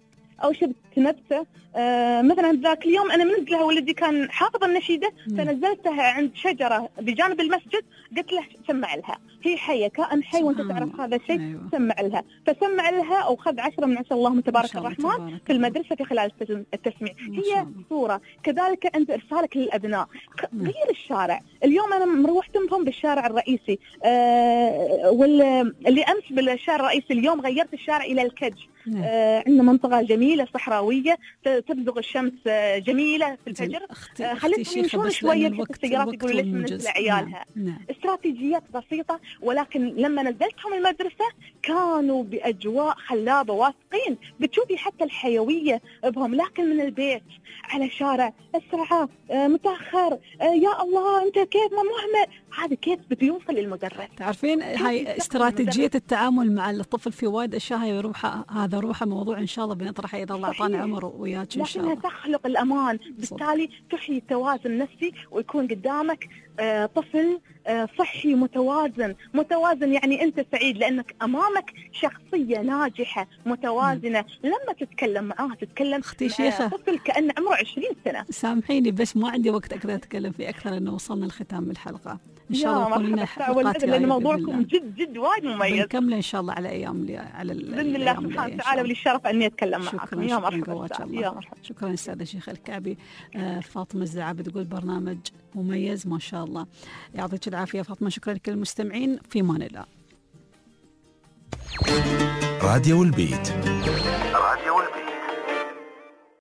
او شربت نفسه. آه مثلا ذاك اليوم انا منزلها ولدي كان حافظ النشيده فنزلتها عند شجره بجانب المسجد، قلت له سمع لها، هي حية كائن حي وانت تعرف هذا الشيء. أيوة. سمع لها، فسمع لها او خذ عشرة من عشرة اللهم تبارك الرحمن تبارك في المدرسه في خلال التسميع. هي صوره. كذلك انت ارسالك للابناء، غير الشارع. اليوم انا مروح تمهم بالشارع الرئيسي، آه واللي امس بالشارع الرئيسي اليوم غيرت الشارع الى الكج. آه عندنا منطقه جميله صحراويه تبزغ الشمس، آه جميله في الفجر. آه خليتهم يمشون شويه في السيارات يقولوا ليش منزل عيالها. نعم. نعم. استراتيجيات بسيطه، ولكن لما نزلتهم المدرسه كانوا باجواء خلابه واثقين، بتشوفي حتى الحيويه بهم. لكن من البيت على شارع الساعه آه متاخر، آه يا الله انت كيف ما مهمل، هذا كيف بيوصل للمدرس؟ تعرفين هاي استراتيجيه التعامل مع الطفل في وايد اشياء. هي روحها هذا روحه موضوع ان شاء الله بنطرحه اذا الله اعطانا عمر وياك ان شاء الله. لكنها تخلق الامان، بالتالي تحيي التوازن النفسي ويكون قدامك آه طفل آه صحي متوازن. متوازن يعني انت سعيد لانك امامك شخصيه ناجحه متوازنه. م. لما تتكلم معاه تتكلم اختي شيخه طفل كأنه عمره عشرين سنه. سامحيني بس ما عندي وقت اقدر اتكلم فيه اكثر لانه وصلنا لختام الحلقه. ان شاء الله يكون لنا حلقات لان موضوعكم جد جد وايد مميز. بنكمل ان شاء الله على ايام لي على باذن الله سبحانه وتعالى، ولي الشرف اني اتكلم معكم. يا مرحبا. يا مرحبا. شكرا استاذه شيخ الكعبي. آه فاطمه الزعابي تقول برنامج مميز ما شاء الله. يعطيك العافيه فاطمه. شكرا لكل المستمعين. في امان الله. راديو البيت.